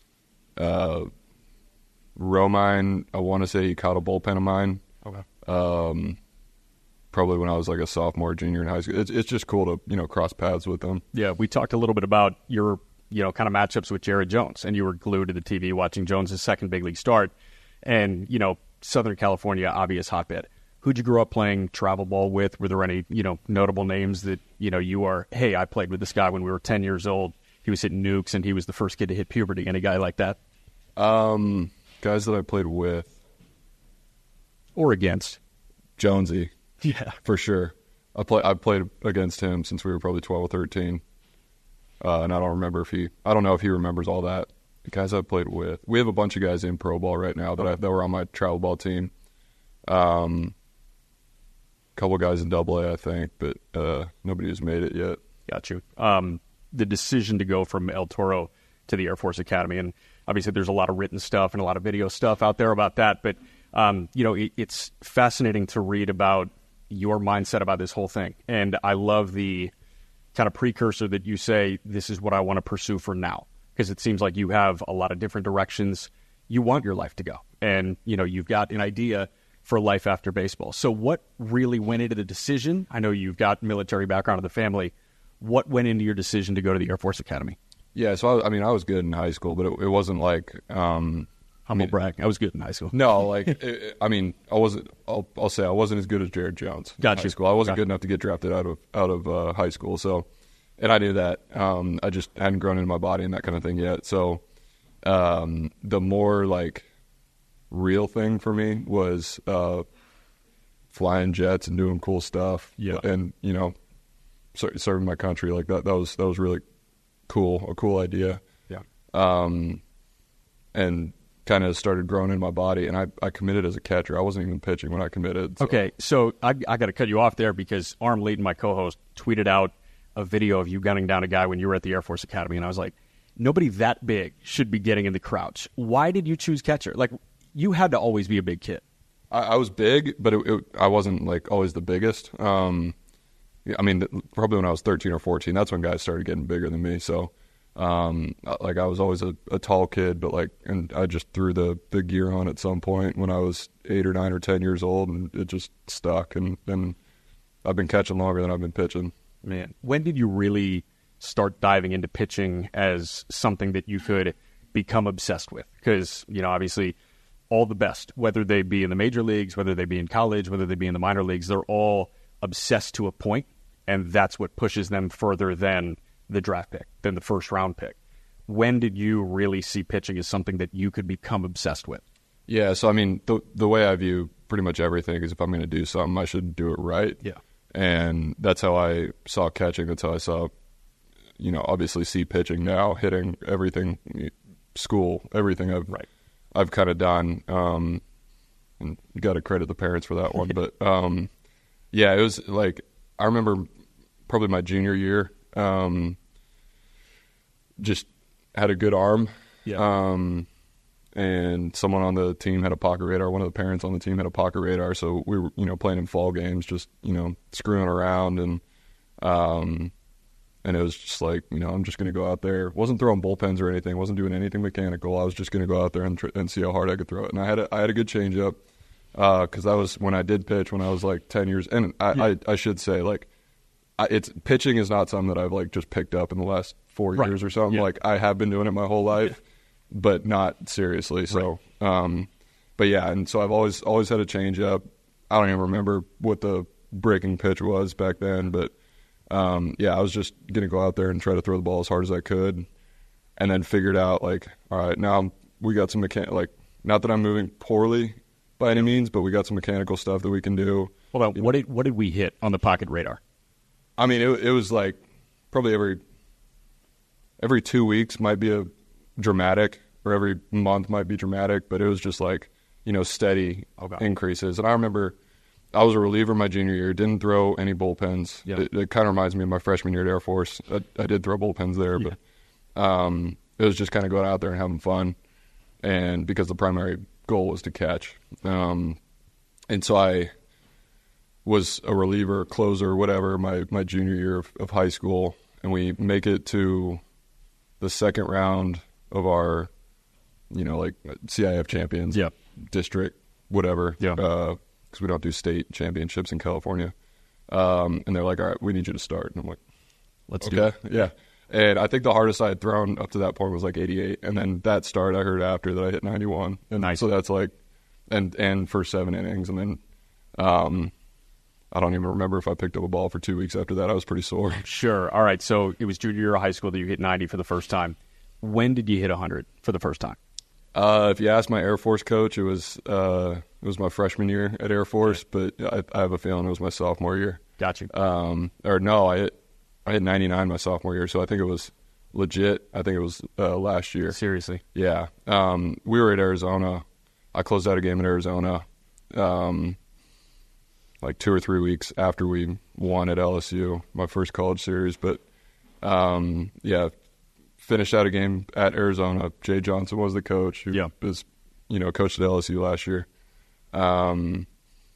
Romine, I want to say he caught a bullpen of mine. Okay. Probably when I was like a sophomore, junior in high school. It's just cool to, cross paths with them. Yeah, we talked a little bit about your, kind of matchups with Jared Jones, and you were glued to the TV watching Jones' second big league start. And, Southern California, obvious hotbed. Who'd you grow up playing travel ball with? Were there any, notable names that, I played with this guy when we were 10 years old. He was hitting nukes, and he was the first kid to hit puberty. Any guy like that? Guys that I played with. Or against. Jonesy. Yeah. For sure. I played against him since we were probably 12 or 13. And I don't know if he remembers all that. The guys I've played with. We have a bunch of guys in pro ball right now that were on my travel ball team. Couple guys in AA, I think, but nobody has made it yet. Got you. The decision to go from El Toro to the Air Force Academy, and obviously there's a lot of written stuff and a lot of video stuff out there about that, but it's fascinating to read about your mindset about this whole thing. And I love the kind of precursor that you say, this is what I want to pursue for now, because it seems like you have a lot of different directions you want your life to go. And, you've got an idea for life after baseball. So what really went into the decision? I know you've got military background in the family. What went into your decision to go to the Air Force Academy? Yeah, so I was good in high school, but it wasn't like humble brag. I was good in high school. No, I wasn't. I'll say I wasn't as good as Jared Jones. Gotcha. In high school. I wasn't good enough to get drafted out of high school. So, and I knew that. I just hadn't grown into my body and that kind of thing yet. So, the more real thing for me was flying jets and doing cool stuff. Yeah, and serving my country like that. That was really cool. A cool idea. Yeah. And kind of started growing in my body, and I committed as a catcher. I wasn't even pitching when I committed. So. Okay, so I got to cut you off there because Arm Leighton, my co-host, tweeted out a video of you gunning down a guy when you were at the Air Force Academy, and I was like, nobody that big should be getting in the crouch. Why did you choose catcher? You had to always be a big kid. I was big, but I wasn't always the biggest. Probably when I was 13 or 14, that's when guys started getting bigger than me. So, I was always a tall kid, but and I just threw the gear on at some point when I was 8 or 9 or 10 years old, and it just stuck. And then I've been catching longer than I've been pitching. Man, when did you really start diving into pitching as something that you could become obsessed with? Because, obviously all the best, whether they be in the major leagues, whether they be in college, whether they be in the minor leagues, they're all obsessed to a point, and that's what pushes them further than the draft pick, than the first round pick. When did you really see pitching as something that you could become obsessed with? Yeah, so the way I view pretty much everything is if I'm going to do something, I should do it right. Yeah. And that's how I saw catching. That's how I saw, obviously see pitching now, hitting, everything, school, everything I've kind of done. And got to credit the parents for that one. But, yeah, it was I remember probably my junior year, just had a good arm. Yeah. And someone on the team had a pocket radar. One of the parents on the team had a pocket radar. So we were, playing in fall games, just, screwing around. And it was just I'm just going to go out there. Wasn't throwing bullpens or anything. Wasn't doing anything mechanical. I was just going to go out there and see how hard I could throw it. And I had a good changeup. Because that was when I did pitch when I was 10 years. And I should say, it's pitching is not something that I've just picked up in the last 4 years or something. Yeah. I have been doing it my whole life, but not seriously. So, but yeah, and so I've always had a changeup. I don't even remember what the breaking pitch was back then, but yeah, I was just gonna go out there and try to throw the ball as hard as I could, and then figured out all right, now we got some not that I'm moving poorly by any means, but we got some mechanical stuff that we can do. Hold on, what did we hit on the pocket radar? It was probably every 2 weeks might be a dramatic, or every month might be dramatic, but it was just steady increases. And I remember I was a reliever my junior year, didn't throw any bullpens. Yeah. It kind of reminds me of my freshman year at Air Force. I did throw bullpens there, but it was just kind of going out there and having fun, and because the primary goal was to catch. And so I was a reliever, closer, whatever, my junior year of high school, and we make it to the second round of our, CIF champions, district, whatever, because we don't do state championships in California. And they're like, all right, we need you to start. And I'm like, let's do it. Yeah. And I think the hardest I had thrown up to that point was 88. And then that start I heard after that I hit 91. And nice. So that's and for 7 innings. And then I don't even remember if I picked up a ball for 2 weeks after that. I was pretty sore. Sure. All right. So it was junior year of high school that you hit 90 for the first time. When did you hit 100 for the first time? If you ask my Air Force coach, it was my freshman year at Air Force, but I have a feeling it was my sophomore year. Got you. Or no, I hit 99 my sophomore year, so I think it was legit. I think it was last year. Seriously? Yeah. We were at Arizona. I closed out a game in Arizona like 2 or 3 weeks after we won at LSU, my first college series. But, yeah, finished out a game at Arizona. Jay Johnson was the coach who was, coached at LSU last year. And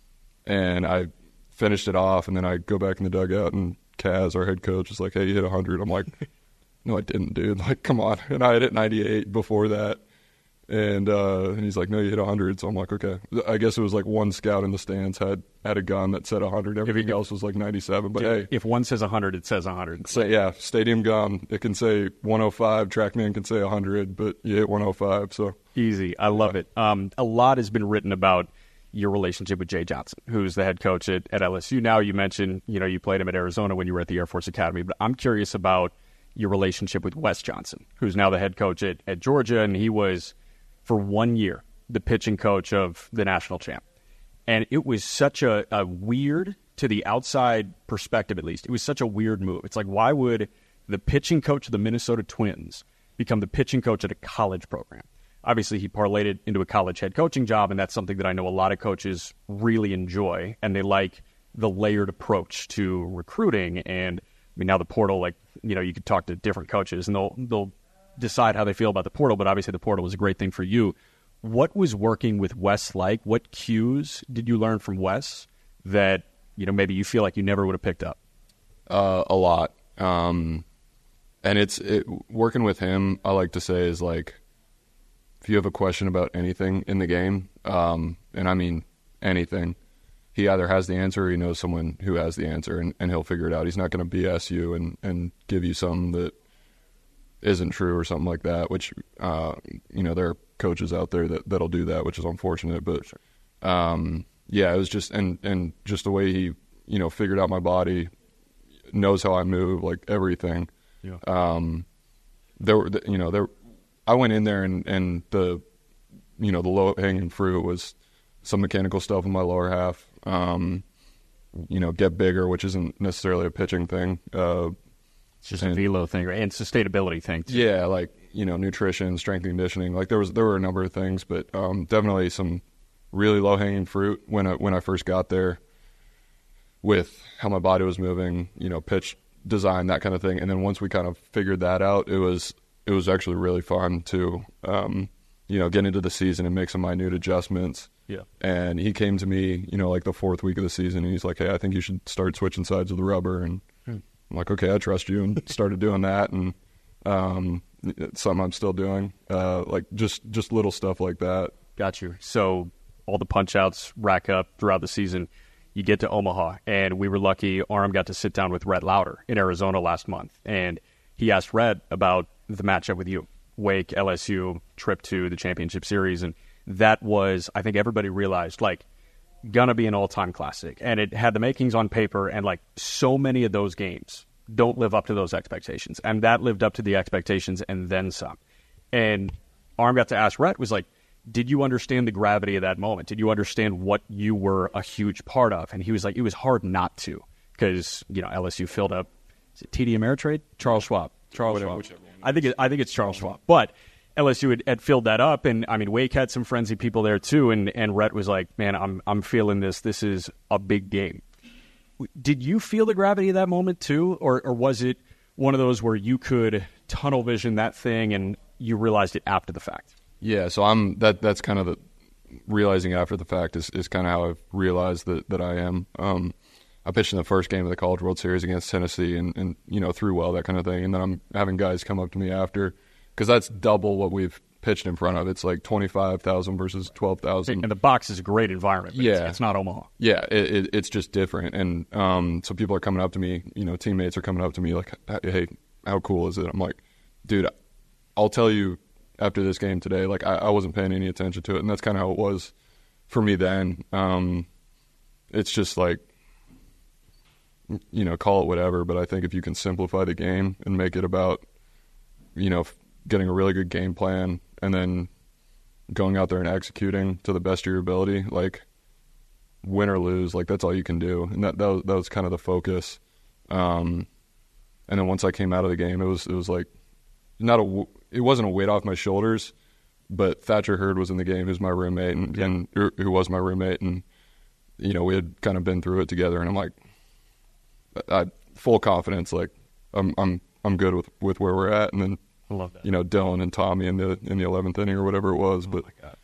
I finished it off, and then I go back in the dugout, and Kaz, our head coach, is like, hey, you hit 100. I'm like, no, I didn't, dude. Like, come on. And I hit 98 before that. And he's like, no, you hit 100. So I'm like, okay. I guess it was like one scout in the stands had a gun that said 100. Everything else was like 97. But hey. If one says 100, it says 100. Yeah, stadium gun. It can say 105. TrackMan can say 100, but you hit 105. So easy. I love it. A lot has been written about your relationship with Jay Johnson, who's the head coach at LSU now. You mentioned, you played him at Arizona when you were at the Air Force Academy. But I'm curious about your relationship with Wes Johnson, who's now the head coach at Georgia, and he was, for 1 year, the pitching coach of the national champ. And it was such a weird, to the outside perspective at least, it was such a weird move. It's like, why would the pitching coach of the Minnesota Twins become the pitching coach at a college program? Obviously, he parlayed it into a college head coaching job, and that's something that I know a lot of coaches really enjoy, and they like the layered approach to recruiting. And I mean, now the portal, you could talk to different coaches, and they'll decide how they feel about the portal, but obviously the portal was a great thing for you. What was working with Wes like? What cues did you learn from Wes that, maybe you feel like you never would have picked up? A lot. And working with him, I like to say, is like, if you have a question about anything in the game, and I mean anything, he either has the answer or he knows someone who has the answer, and he'll figure it out. He's not going to BS you and give you something that isn't true or something like that, which, there are coaches out there that'll do that, which is unfortunate. But, yeah, it was just, and just the way he, figured out my body, knows how I move, like everything. Yeah. I went in there and the low hanging fruit was some mechanical stuff in my lower half. Get bigger, which isn't necessarily a pitching thing. It's just a velo thing, right? And sustainability thing too. Yeah, like, nutrition, strength and conditioning. Like there were a number of things, but definitely some really low hanging fruit when I first got there, with how my body was moving, pitch design, that kind of thing. And then once we kind of figured that out, it was actually really fun to get into the season and make some minute adjustments. Yeah. And he came to me, like the 4th week of the season, and he's like, hey, I think you should start switching sides of the rubber. And I'm like, okay, I trust you, and started doing that. And it's something I'm still doing, like just little stuff like that. Got you. So all the punch outs rack up throughout the season. You get to Omaha, and we were lucky. Aram got to sit down with Rhett Lauder in Arizona last month, and he asked Rhett about the matchup with you, Wake, LSU, trip to the championship series. And that was, I think everybody realized, like, gonna be an all-time classic. And it had the makings on paper, and like so many of those games don't live up to those expectations. And that lived up to the expectations and then some. And Aram got to ask Rhett, was like, did you understand the gravity of that moment? Did you understand what you were a huge part of? And he was like, it was hard not to, because, LSU filled up, is it TD Ameritrade? Charles Schwab. Schwab. I think it's Charles Schwab. But LSU had filled that up, and I mean, Wake had some frenzied people there too, and Rhett was like, man, I'm feeling this. This is a big game. Did you feel the gravity of that moment too, or was it one of those where you could tunnel vision that thing and you realized it after the fact? Yeah, so that's kind of the realizing after the fact is kind of how I've realized that I am. I pitched in the first game of the College World Series against Tennessee and threw well, that kind of thing. And then I'm having guys come up to me after, because that's double what we've pitched in front of. It's like 25,000 versus 12,000. And the box is a great environment, but it's not Omaha. Yeah, it's just different. And so people are coming up to me, teammates are coming up to me like, hey, how cool is it? I'm like, dude, I'll tell you after this game today, like I wasn't paying any attention to it. And that's kind of how it was for me then. It's just like, call it whatever, but I think if you can simplify the game and make it about, getting a really good game plan and then going out there and executing to the best of your ability, like win or lose, like that's all you can do, and that was kind of the focus. And then once I came out of the game, it was like it wasn't a weight off my shoulders, but Thatcher Hurd was in the game, who's my roommate, and who was my roommate, and we had kind of been through it together, and I'm like, I full confidence, like I'm good with where we're at, and then I love that. Dylan and Tommy in the 11th inning or whatever it was, but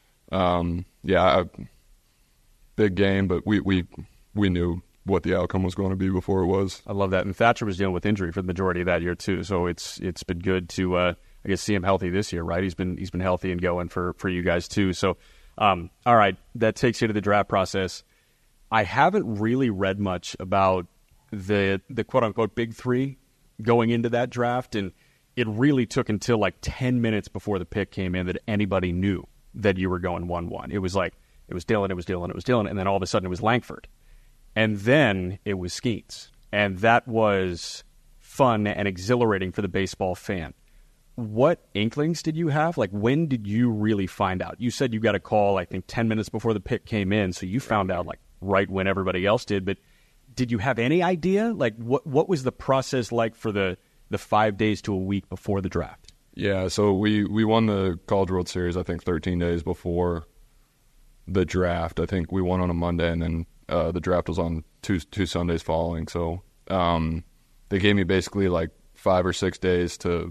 big game, but we knew what the outcome was going to be before it was. I love that. And Thatcher was dealing with injury for the majority of that year too, so it's been good to I guess see him healthy this year, right? He's been healthy and going for you guys too. So all right, that takes you to the draft process. I haven't really read much about the quote unquote big three going into that draft, and it really took until like 10 minutes before the pick came in that anybody knew that you were going 1-1. It was like it was Dylan, and then all of a sudden it was Langford. And then it was Skeens. And that was fun and exhilarating for the baseball fan. What inklings did you have? Like, when did you really find out? You said you got a call, I think, 10 minutes before the pick came in, so you found out, like, right when everybody else did. But did you have any idea? Like, what was the process like for the 5 days to a week before the draft? Yeah, so we won the College World Series, I think, 13 days before the draft. I think we won on a Monday, and then the draft was on two Sundays following. So they gave me basically like 5 or 6 days to,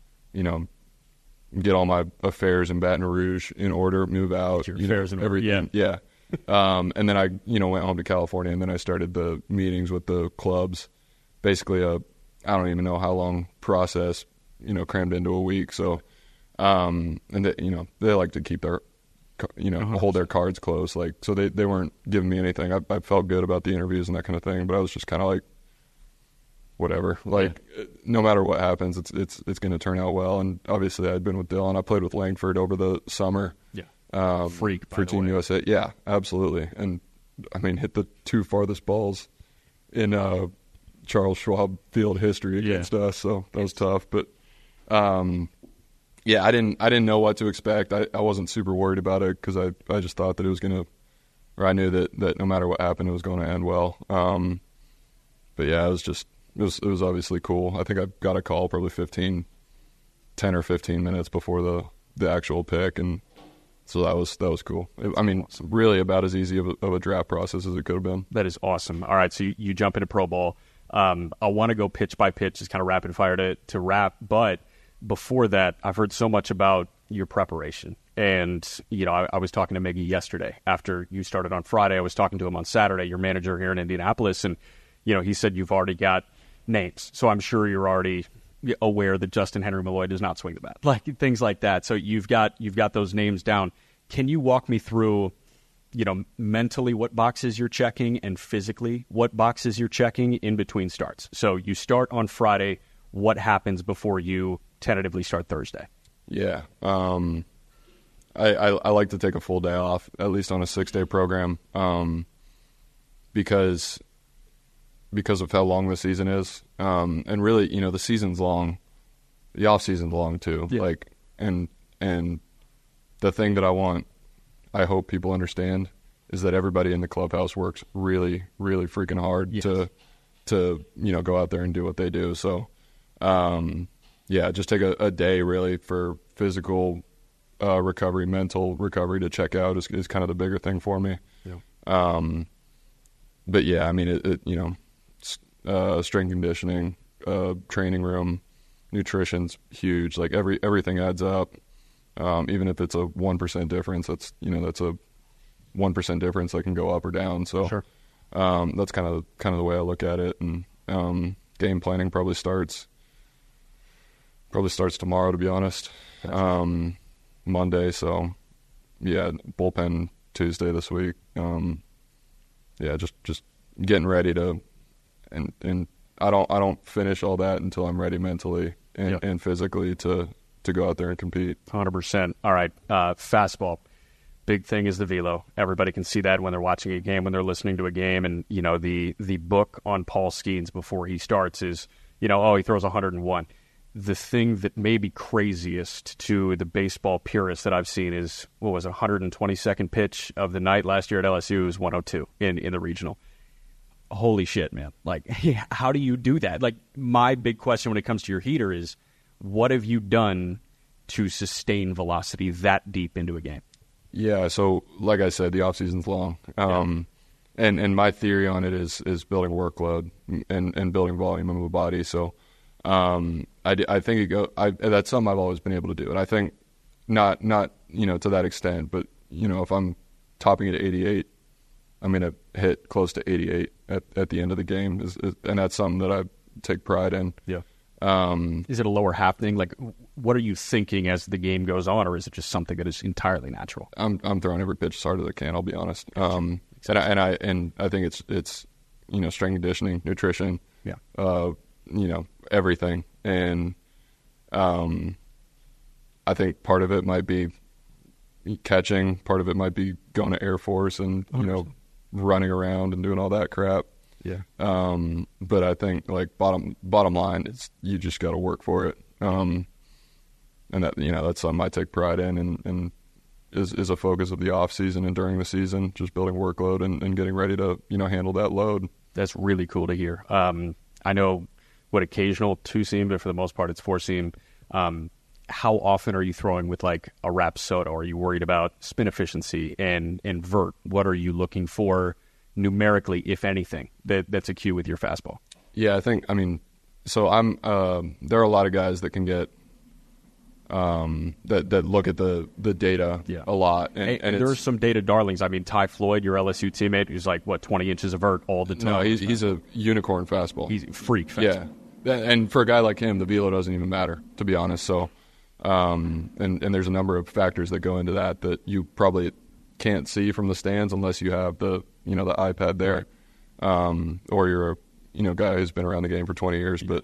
get all my affairs in Baton Rouge in order, move out, affairs in everything. Yeah. And then I, went home to California, and then I started the meetings with the clubs. Basically I don't even know how long process, crammed into a week. So, and they like to keep their, hold their cards close. Like, so they weren't giving me anything. I felt good about the interviews and that kind of thing, but I was just kind of like, whatever. Like, no matter what happens, it's going to turn out well. And obviously I'd been with Dylan. I played with Langford over the summer. Yeah. Freak for Team USA. Yeah, absolutely. And I mean, hit the 2 farthest balls in Charles Schwab Field history against us. So that was tough, but yeah, I didn't know what to expect. I wasn't super worried about it because I just thought that it was going to, or I knew that no matter what happened, it was going to end well. But yeah, it was obviously cool. I think I got a call probably 10 or 15 minutes before the actual pick, and so that was cool. I mean, really about as easy of a draft process as it could have been. That is awesome. All right, so you jump into pro ball. I want to go pitch by pitch, just kind of rapid fire to wrap, but before that, I've heard so much about your preparation. And, I was talking to Miggy yesterday after you started on Friday. I was talking to him on Saturday, your manager here in Indianapolis. And, he said you've already got names. So I'm sure you're already aware that Justin Henry Malloy does not swing the bat, like things like that. So you've got those names down. Can you walk me through, mentally what boxes you're checking and physically what boxes you're checking in between starts? So you start on Friday. What happens before you tentatively start Thursday? Yeah. I like to take a full day off, at least on a 6-day program, because of how long the season is. And really, the season's long. The off season's long too. Yeah. Like, and the thing that I hope people understand is that everybody in the clubhouse works really, really freaking hard to go out there and do what they do. So, just take a day really for physical recovery, mental recovery to check out is kind of the bigger thing for me. Yeah. But yeah, I mean, strength conditioning, training room, nutrition's huge. Like everything adds up. Even if it's a 1% difference, that's a 1% difference that can go up or down. So sure. That's kind of the way I look at it. And game planning probably starts tomorrow, to be honest. Monday. So yeah, bullpen Tuesday this week. Just getting ready to, and I don't finish all that until I'm ready mentally and physically to go out there and compete. 100%. All right. Fastball. Big thing is the velo. Everybody can see that when they're watching a game, when they're listening to a game. And, the book on Paul Skeens before he starts is, he throws 101. the thing that may be craziest to the baseball purists that I've seen is, what was it, 122nd pitch of the night last year at LSU was 102 in the regional. Holy shit, man. Like, how do you do that? Like, my big question when it comes to your heater is, what have you done to sustain velocity that deep into a game? Yeah, so like I said, the offseason's long. And my theory on it is building workload and building volume of a body. So I think that's something I've always been able to do. And I think not to that extent, but if I'm topping it at 88, I'm going to hit close to 88 at the end of the game, and that's something that I take pride in. Yeah. Is it a lower half thing? Like, what are you thinking as the game goes on, or is it just something that is entirely natural? I'm throwing every pitch as hard as I can. I'll be honest. And I think it's strength conditioning, nutrition, everything. And I think part of it might be catching, part of it might be going to Air Force and running around and doing all that crap. Yeah. But I think, like, bottom line is you just got to work for it. And that that's something I take pride in and is a focus of the off season and during the season, just building workload and getting ready to handle that load. That's really cool to hear. I know what occasional 2-seam, but for the most part it's 4-seam. How often are you throwing with like a Rapsodo? Are you worried about spin efficiency and vert? What are you looking for numerically, if anything, that's a cue with your fastball? Yeah, so I'm there are a lot of guys that can get that look at the data a lot, and there's some data darlings. I mean, Ty Floyd, your LSU teammate, who's like 20 inches of vert all the time. No, he's a unicorn fastball. He's a freak fastball. Yeah, and for a guy like him, the velo doesn't even matter, to be honest. So, and there's a number of factors that go into that you probably can't see from the stands unless you have the iPad there, or you're a guy who's been around the game for 20 years. But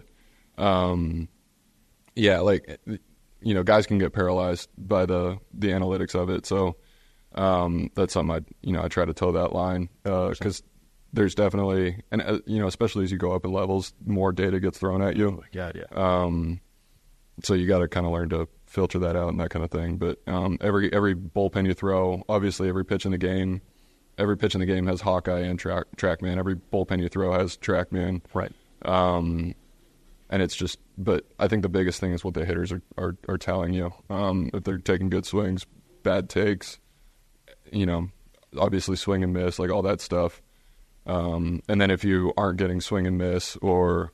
guys can get paralyzed by the analytics of it. So that's something I try to toe that line, because there's definitely, and especially as you go up in levels, more data gets thrown at you. Oh my God, yeah. So you got to kind of learn to filter that out and that kind of thing. But every bullpen you throw, obviously every pitch in the game has Hawkeye and TrackMan. Every bullpen you throw has TrackMan. Right. And it's just, but I think the biggest thing is what the hitters are telling you. If they're taking good swings, bad takes, obviously swing and miss, like all that stuff. And then if you aren't getting swing and miss, or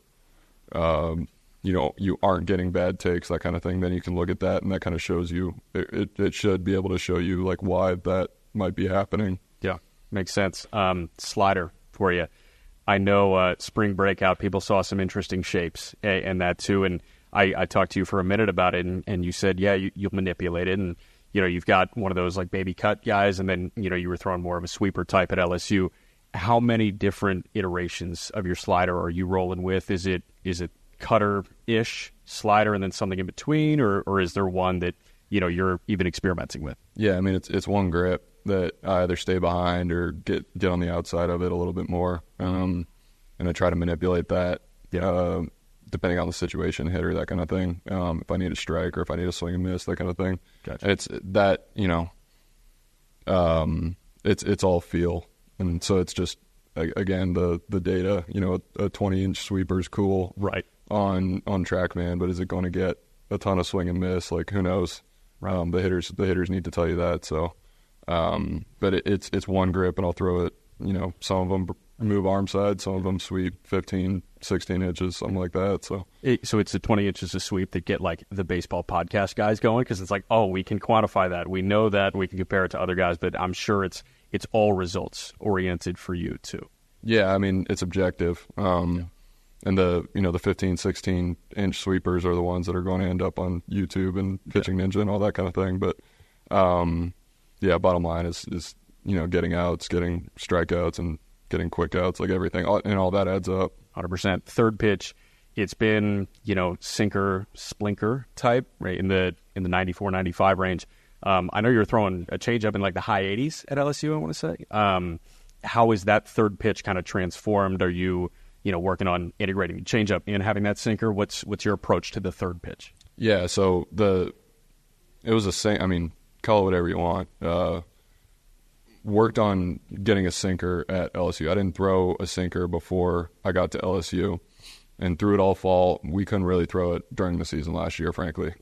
you aren't getting bad takes, that kind of thing, then you can look at that, and that kind of shows you, it should be able to show you like why that might be happening. Yeah, makes sense. Slider for you. I know spring breakout, people saw some interesting shapes and that too, and I talked to you for a minute about it, and you said, yeah, you'll manipulate it, and you've got one of those like baby cut guys, and then you were throwing more of a sweeper type at LSU. How many different iterations of your slider are you rolling with? Is it cutter-ish slider and then something in between, or is there one that you're even experimenting with? Yeah, it's one grip that I either stay behind or get on the outside of it a little bit more, and I try to manipulate that, depending on the situation, hitter, that kind of thing. If I need a strike or if I need a swing and miss, that kind of thing. Gotcha. And it's that it's all feel, and so it's just again the data. A 20-inch sweeper is cool, right, on TrackMan, but is it going to get a ton of swing and miss? Like, who knows? Right. The hitters need to tell you that. So. But it's one grip, and I'll throw it, some of them move arm side, some of them sweep 15, 16 inches, something like that. So it's the 20 inches of sweep that get like the baseball podcast guys going, because it's like, oh, we can quantify that. We know that. We can compare it to other guys, but I'm sure it's all results oriented for you too. Yeah, it's objective. And the 15, 16 inch sweepers are the ones that are going to end up on YouTube and Pitching Ninja and all that kind of thing. But, yeah, bottom line is getting outs, getting strikeouts, and getting quick outs, like everything, and all that adds up. 100%. Third pitch, it's been sinker, splinker type, right, in the 94, 95 range. I know you're throwing a changeup in like the high 80s at LSU, I want to say. How is that third pitch kind of transformed? Are you working on integrating the changeup and having that sinker. What's your approach to the third pitch? Yeah, so it was call it whatever you want. Worked on getting a sinker at LSU. I didn't throw a sinker before I got to LSU, and through it all fall, we couldn't really throw it during the season last year, frankly.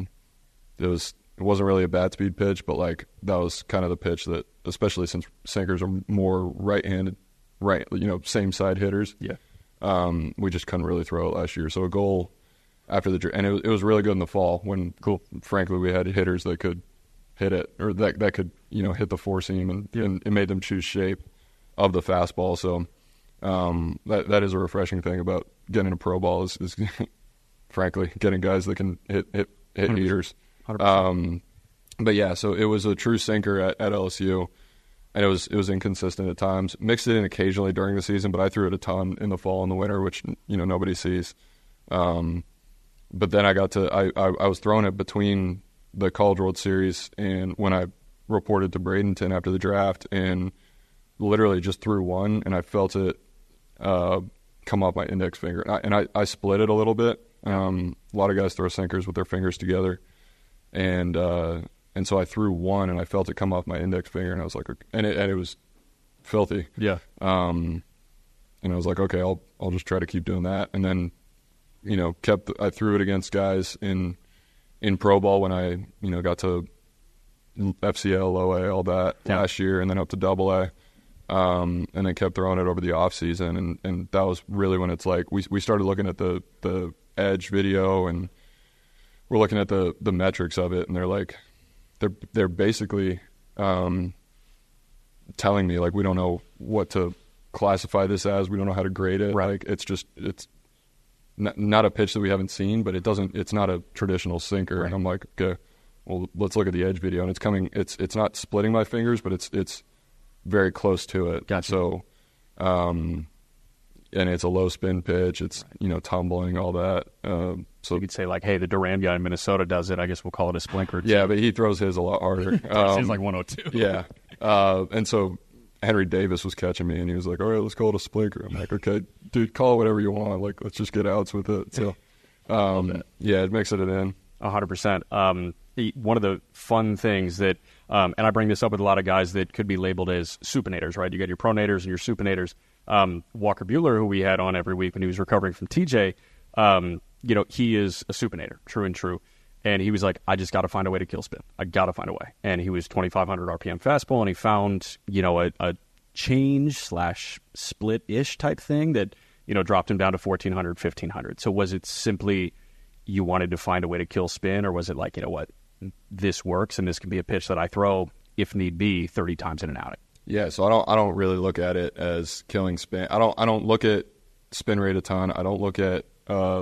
It wasn't really a bat speed pitch, but like that was kind of the pitch that, especially since sinkers are more right-handed, same side hitters. Yeah. We just couldn't really throw it last year. So a goal after and it was really good in the fall when, frankly, we had hitters that could hit it, or that could hit the four seam, and it made them choose shape of the fastball. So that is a refreshing thing about getting a pro ball is frankly getting guys that can hit 100%. Heaters. 100%. But yeah, so it was a true sinker at LSU, and it was inconsistent at times. Mixed it in occasionally during the season, but I threw it a ton in the fall and the winter, which nobody sees. But then I was throwing it between the College World Series and when I reported to Bradenton after the draft, and literally just threw one, and I felt it come off my index finger. And I split it a little bit. A lot of guys throw sinkers with their fingers together. And so I threw one, and I felt it come off my index finger, and I was like, and it was filthy. Yeah. And I was like, okay, I'll just try to keep doing that. And then, I threw it against guys in pro ball when I, got to FCL, OA, all that last year, and then up to Double A. And then kept throwing it over the off season, and that was really when it's like we started looking at the edge video, and we're looking at the metrics of it, and they're like they're basically telling me like we don't know what to classify this as, we don't know how to grade it. Right. Like it's not a pitch that we haven't seen, but it's not a traditional sinker. Right. And I'm like, okay, well, let's look at the edge video, and it's not splitting my fingers, but it's very close to it. Gotcha. So, and it's a low spin pitch. It's tumbling, all that. So you could say like, hey, the Duran guy in Minnesota does it. I guess we'll call it a splinker. Yeah, but he throws his a lot harder. He's like 102. Yeah, and so Henry Davis was catching me, and he was like, all right, let's call it a splinker. I'm like, okay, dude, call it whatever you want. Like, let's just get outs with it. So, yeah, it makes it in. 100%. One of the fun things that, and I bring this up with a lot of guys that could be labeled as supinators, right? You got your pronators and your supinators. Walker Buehler, who we had on every week when he was recovering from TJ, he is a supinator, true and true. And he was like, I just got to find a way to kill spin. I got to find a way. And he was 2,500 RPM fastball, and he found, a change/split-ish type thing that, dropped him down to 1,400, 1,500. So was it simply you wanted to find a way to kill spin, or was it like, this works and this can be a pitch that I throw, if need be, 30 times in an outing? Yeah, so I don't really look at it as killing spin. I don't look at spin rate a ton. I don't look at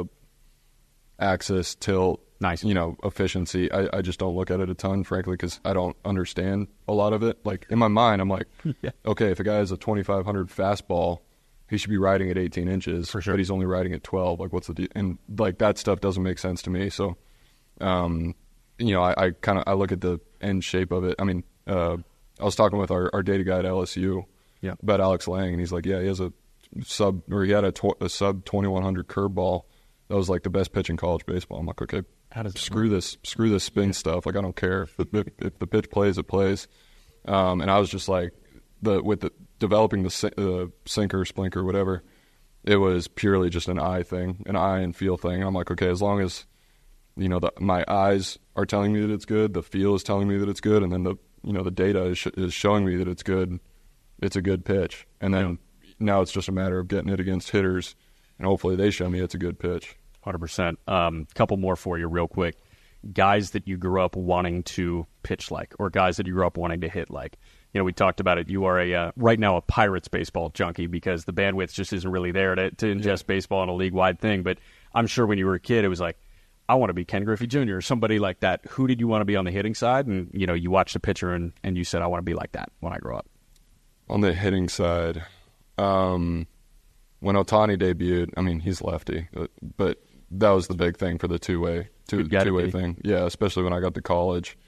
axis, tilt, nice, efficiency. I just don't look at it a ton, frankly, because I don't understand a lot of it. Like in my mind, I'm like, okay, if a guy has a 2,500 fastball, he should be riding at 18 inches, for sure, but he's only riding at 12. Like, what's the deal? And like that stuff doesn't make sense to me. So, I look at the end shape of it. I mean, I was talking with our data guy at LSU about Alex Lang, and he's like, yeah, he has he had a sub 2,100 curveball. That was like the best pitch in college baseball. I'm like, okay, screw this spin stuff. Like, I don't care if the pitch plays, it plays. And I was just like, developing the sinker, splinker, whatever, it was purely just an eye and feel thing. And I'm like, okay, as long as my eyes are telling me that it's good, the feel is telling me that it's good, and then the data is showing me that it's good, it's a good pitch. And then now it's just a matter of getting it against hitters, and hopefully they show me it's a good pitch. 100%. Couple more for you real quick. Guys that you grew up wanting to pitch like, or guys that you grew up wanting to hit like. We talked about it. You are right now a Pirates baseball junkie because the bandwidth just isn't really there to ingest baseball in a league-wide thing. But I'm sure when you were a kid, it was like, I want to be Ken Griffey Jr. or somebody like that. Who did you want to be on the hitting side? And, you watched a pitcher and you said, I want to be like that when I grow up. On the hitting side, when Ohtani debuted, I mean, he's lefty, but that was the big thing for the two-way thing. Yeah, especially when I got to college.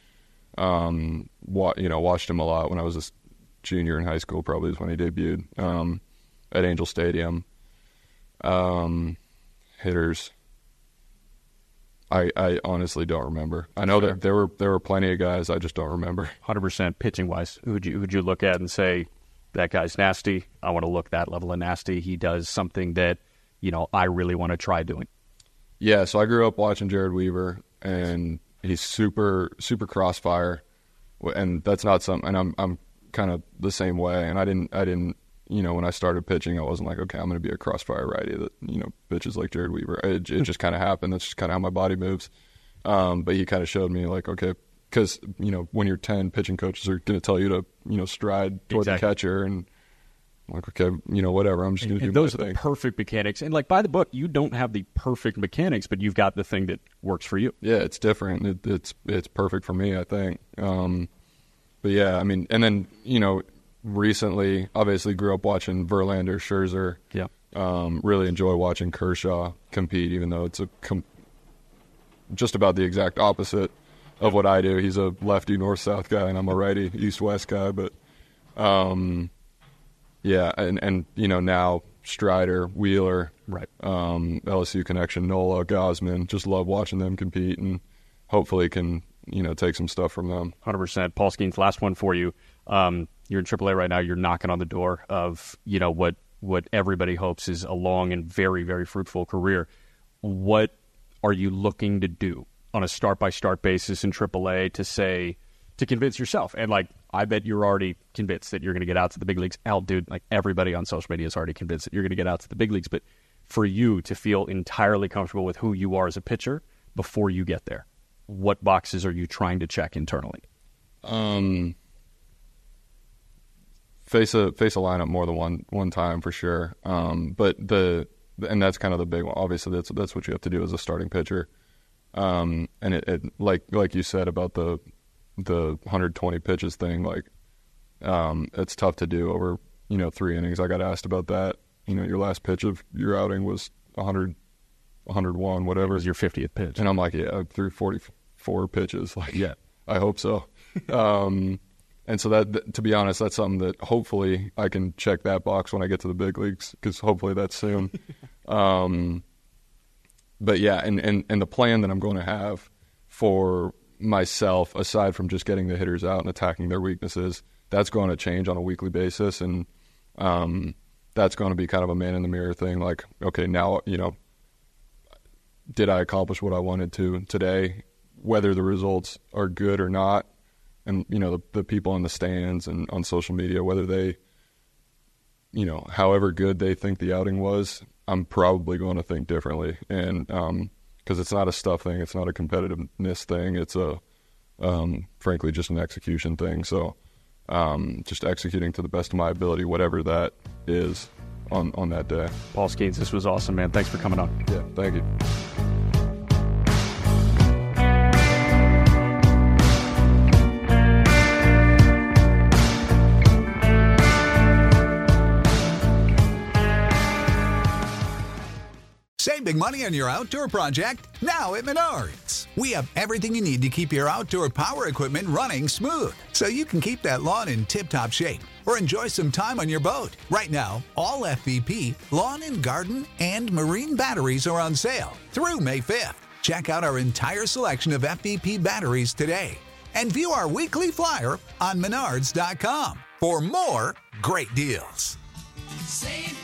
Watched him a lot when I was a junior in high school, probably is when he debuted at Angel Stadium. Hitters. I honestly don't remember. I know that there were plenty of guys. I just don't remember. 100% pitching wise. Who'd you look at and say, that guy's nasty? I want to look that level of nasty. He does something that, I really want to try doing. Yeah, so I grew up watching Jared Weaver, and he's super, super crossfire, and that's not something. And I'm kind of the same way. And I didn't. When I started pitching, I wasn't like, okay, I'm going to be a crossfire righty that pitches like Jared Weaver. It just kind of happened. That's just kind of how my body moves. But he kind of showed me like, okay, because when you're 10, pitching coaches are going to tell you to stride toward the catcher, and I'm like, okay, whatever. I'm just going to do those my are thing. The perfect mechanics. And like by the book, you don't have the perfect mechanics, but you've got the thing that works for you. Yeah, it's different. It's perfect for me, I think. But yeah, I mean, and then recently, obviously, grew up watching Verlander, Scherzer. Yeah. Really enjoy watching Kershaw compete, even though it's just about the exact opposite of what I do. He's a lefty north-south guy, and I'm a righty east-west guy. But yeah, and now Strider, Wheeler, right? LSU connection, Nola, Gausman. Just love watching them compete, and hopefully can take some stuff from them. 100%. Paul Skeens, last one for you. You're in AAA right now. You're knocking on the door of what everybody hopes is a long and very, very fruitful career. What are you looking to do on a start-by-start basis in AAA to convince yourself? And I bet you're already convinced that you're going to get out to the big leagues. Dude, everybody on social media is already convinced that you're going to get out to the big leagues. But for you to feel entirely comfortable with who you are as a pitcher before you get there, what boxes are you trying to check internally? Face a lineup more than one time for sure. But and that's kind of the big one. Obviously, that's what you have to do as a starting pitcher. And it like you said about the 120 pitches thing, it's tough to do over 3 innings. I got asked about that. Your last pitch of your outing was 100, 101, whatever. It was your 50th pitch, and I'm like, yeah, I threw 44 pitches. Yeah, I hope so. And so that, to be honest, that's something that hopefully I can check that box when I get to the big leagues, because hopefully that's soon. But yeah, and the plan that I'm going to have for myself, aside from just getting the hitters out and attacking their weaknesses, that's going to change on a weekly basis. And that's going to be kind of a man in the mirror thing. Like, okay, now, did I accomplish what I wanted to today, whether the results are good or not? And, the people in the stands and on social media, whether they, however good they think the outing was, I'm probably going to think differently. And because it's not a stuff thing, it's not a competitiveness thing, it's frankly, just an execution thing. So just executing to the best of my ability, whatever that is on that day. Paul Skeens, this was awesome, man. Thanks for coming on. Yeah, thank you. Save big money on your outdoor project now at Menards. We have everything you need to keep your outdoor power equipment running smooth, so you can keep that lawn in tip-top shape or enjoy some time on your boat. Right now, all FVP, lawn and garden, and marine batteries are on sale through May 5th. Check out our entire selection of FVP batteries today and view our weekly flyer on Menards.com for more great deals. Save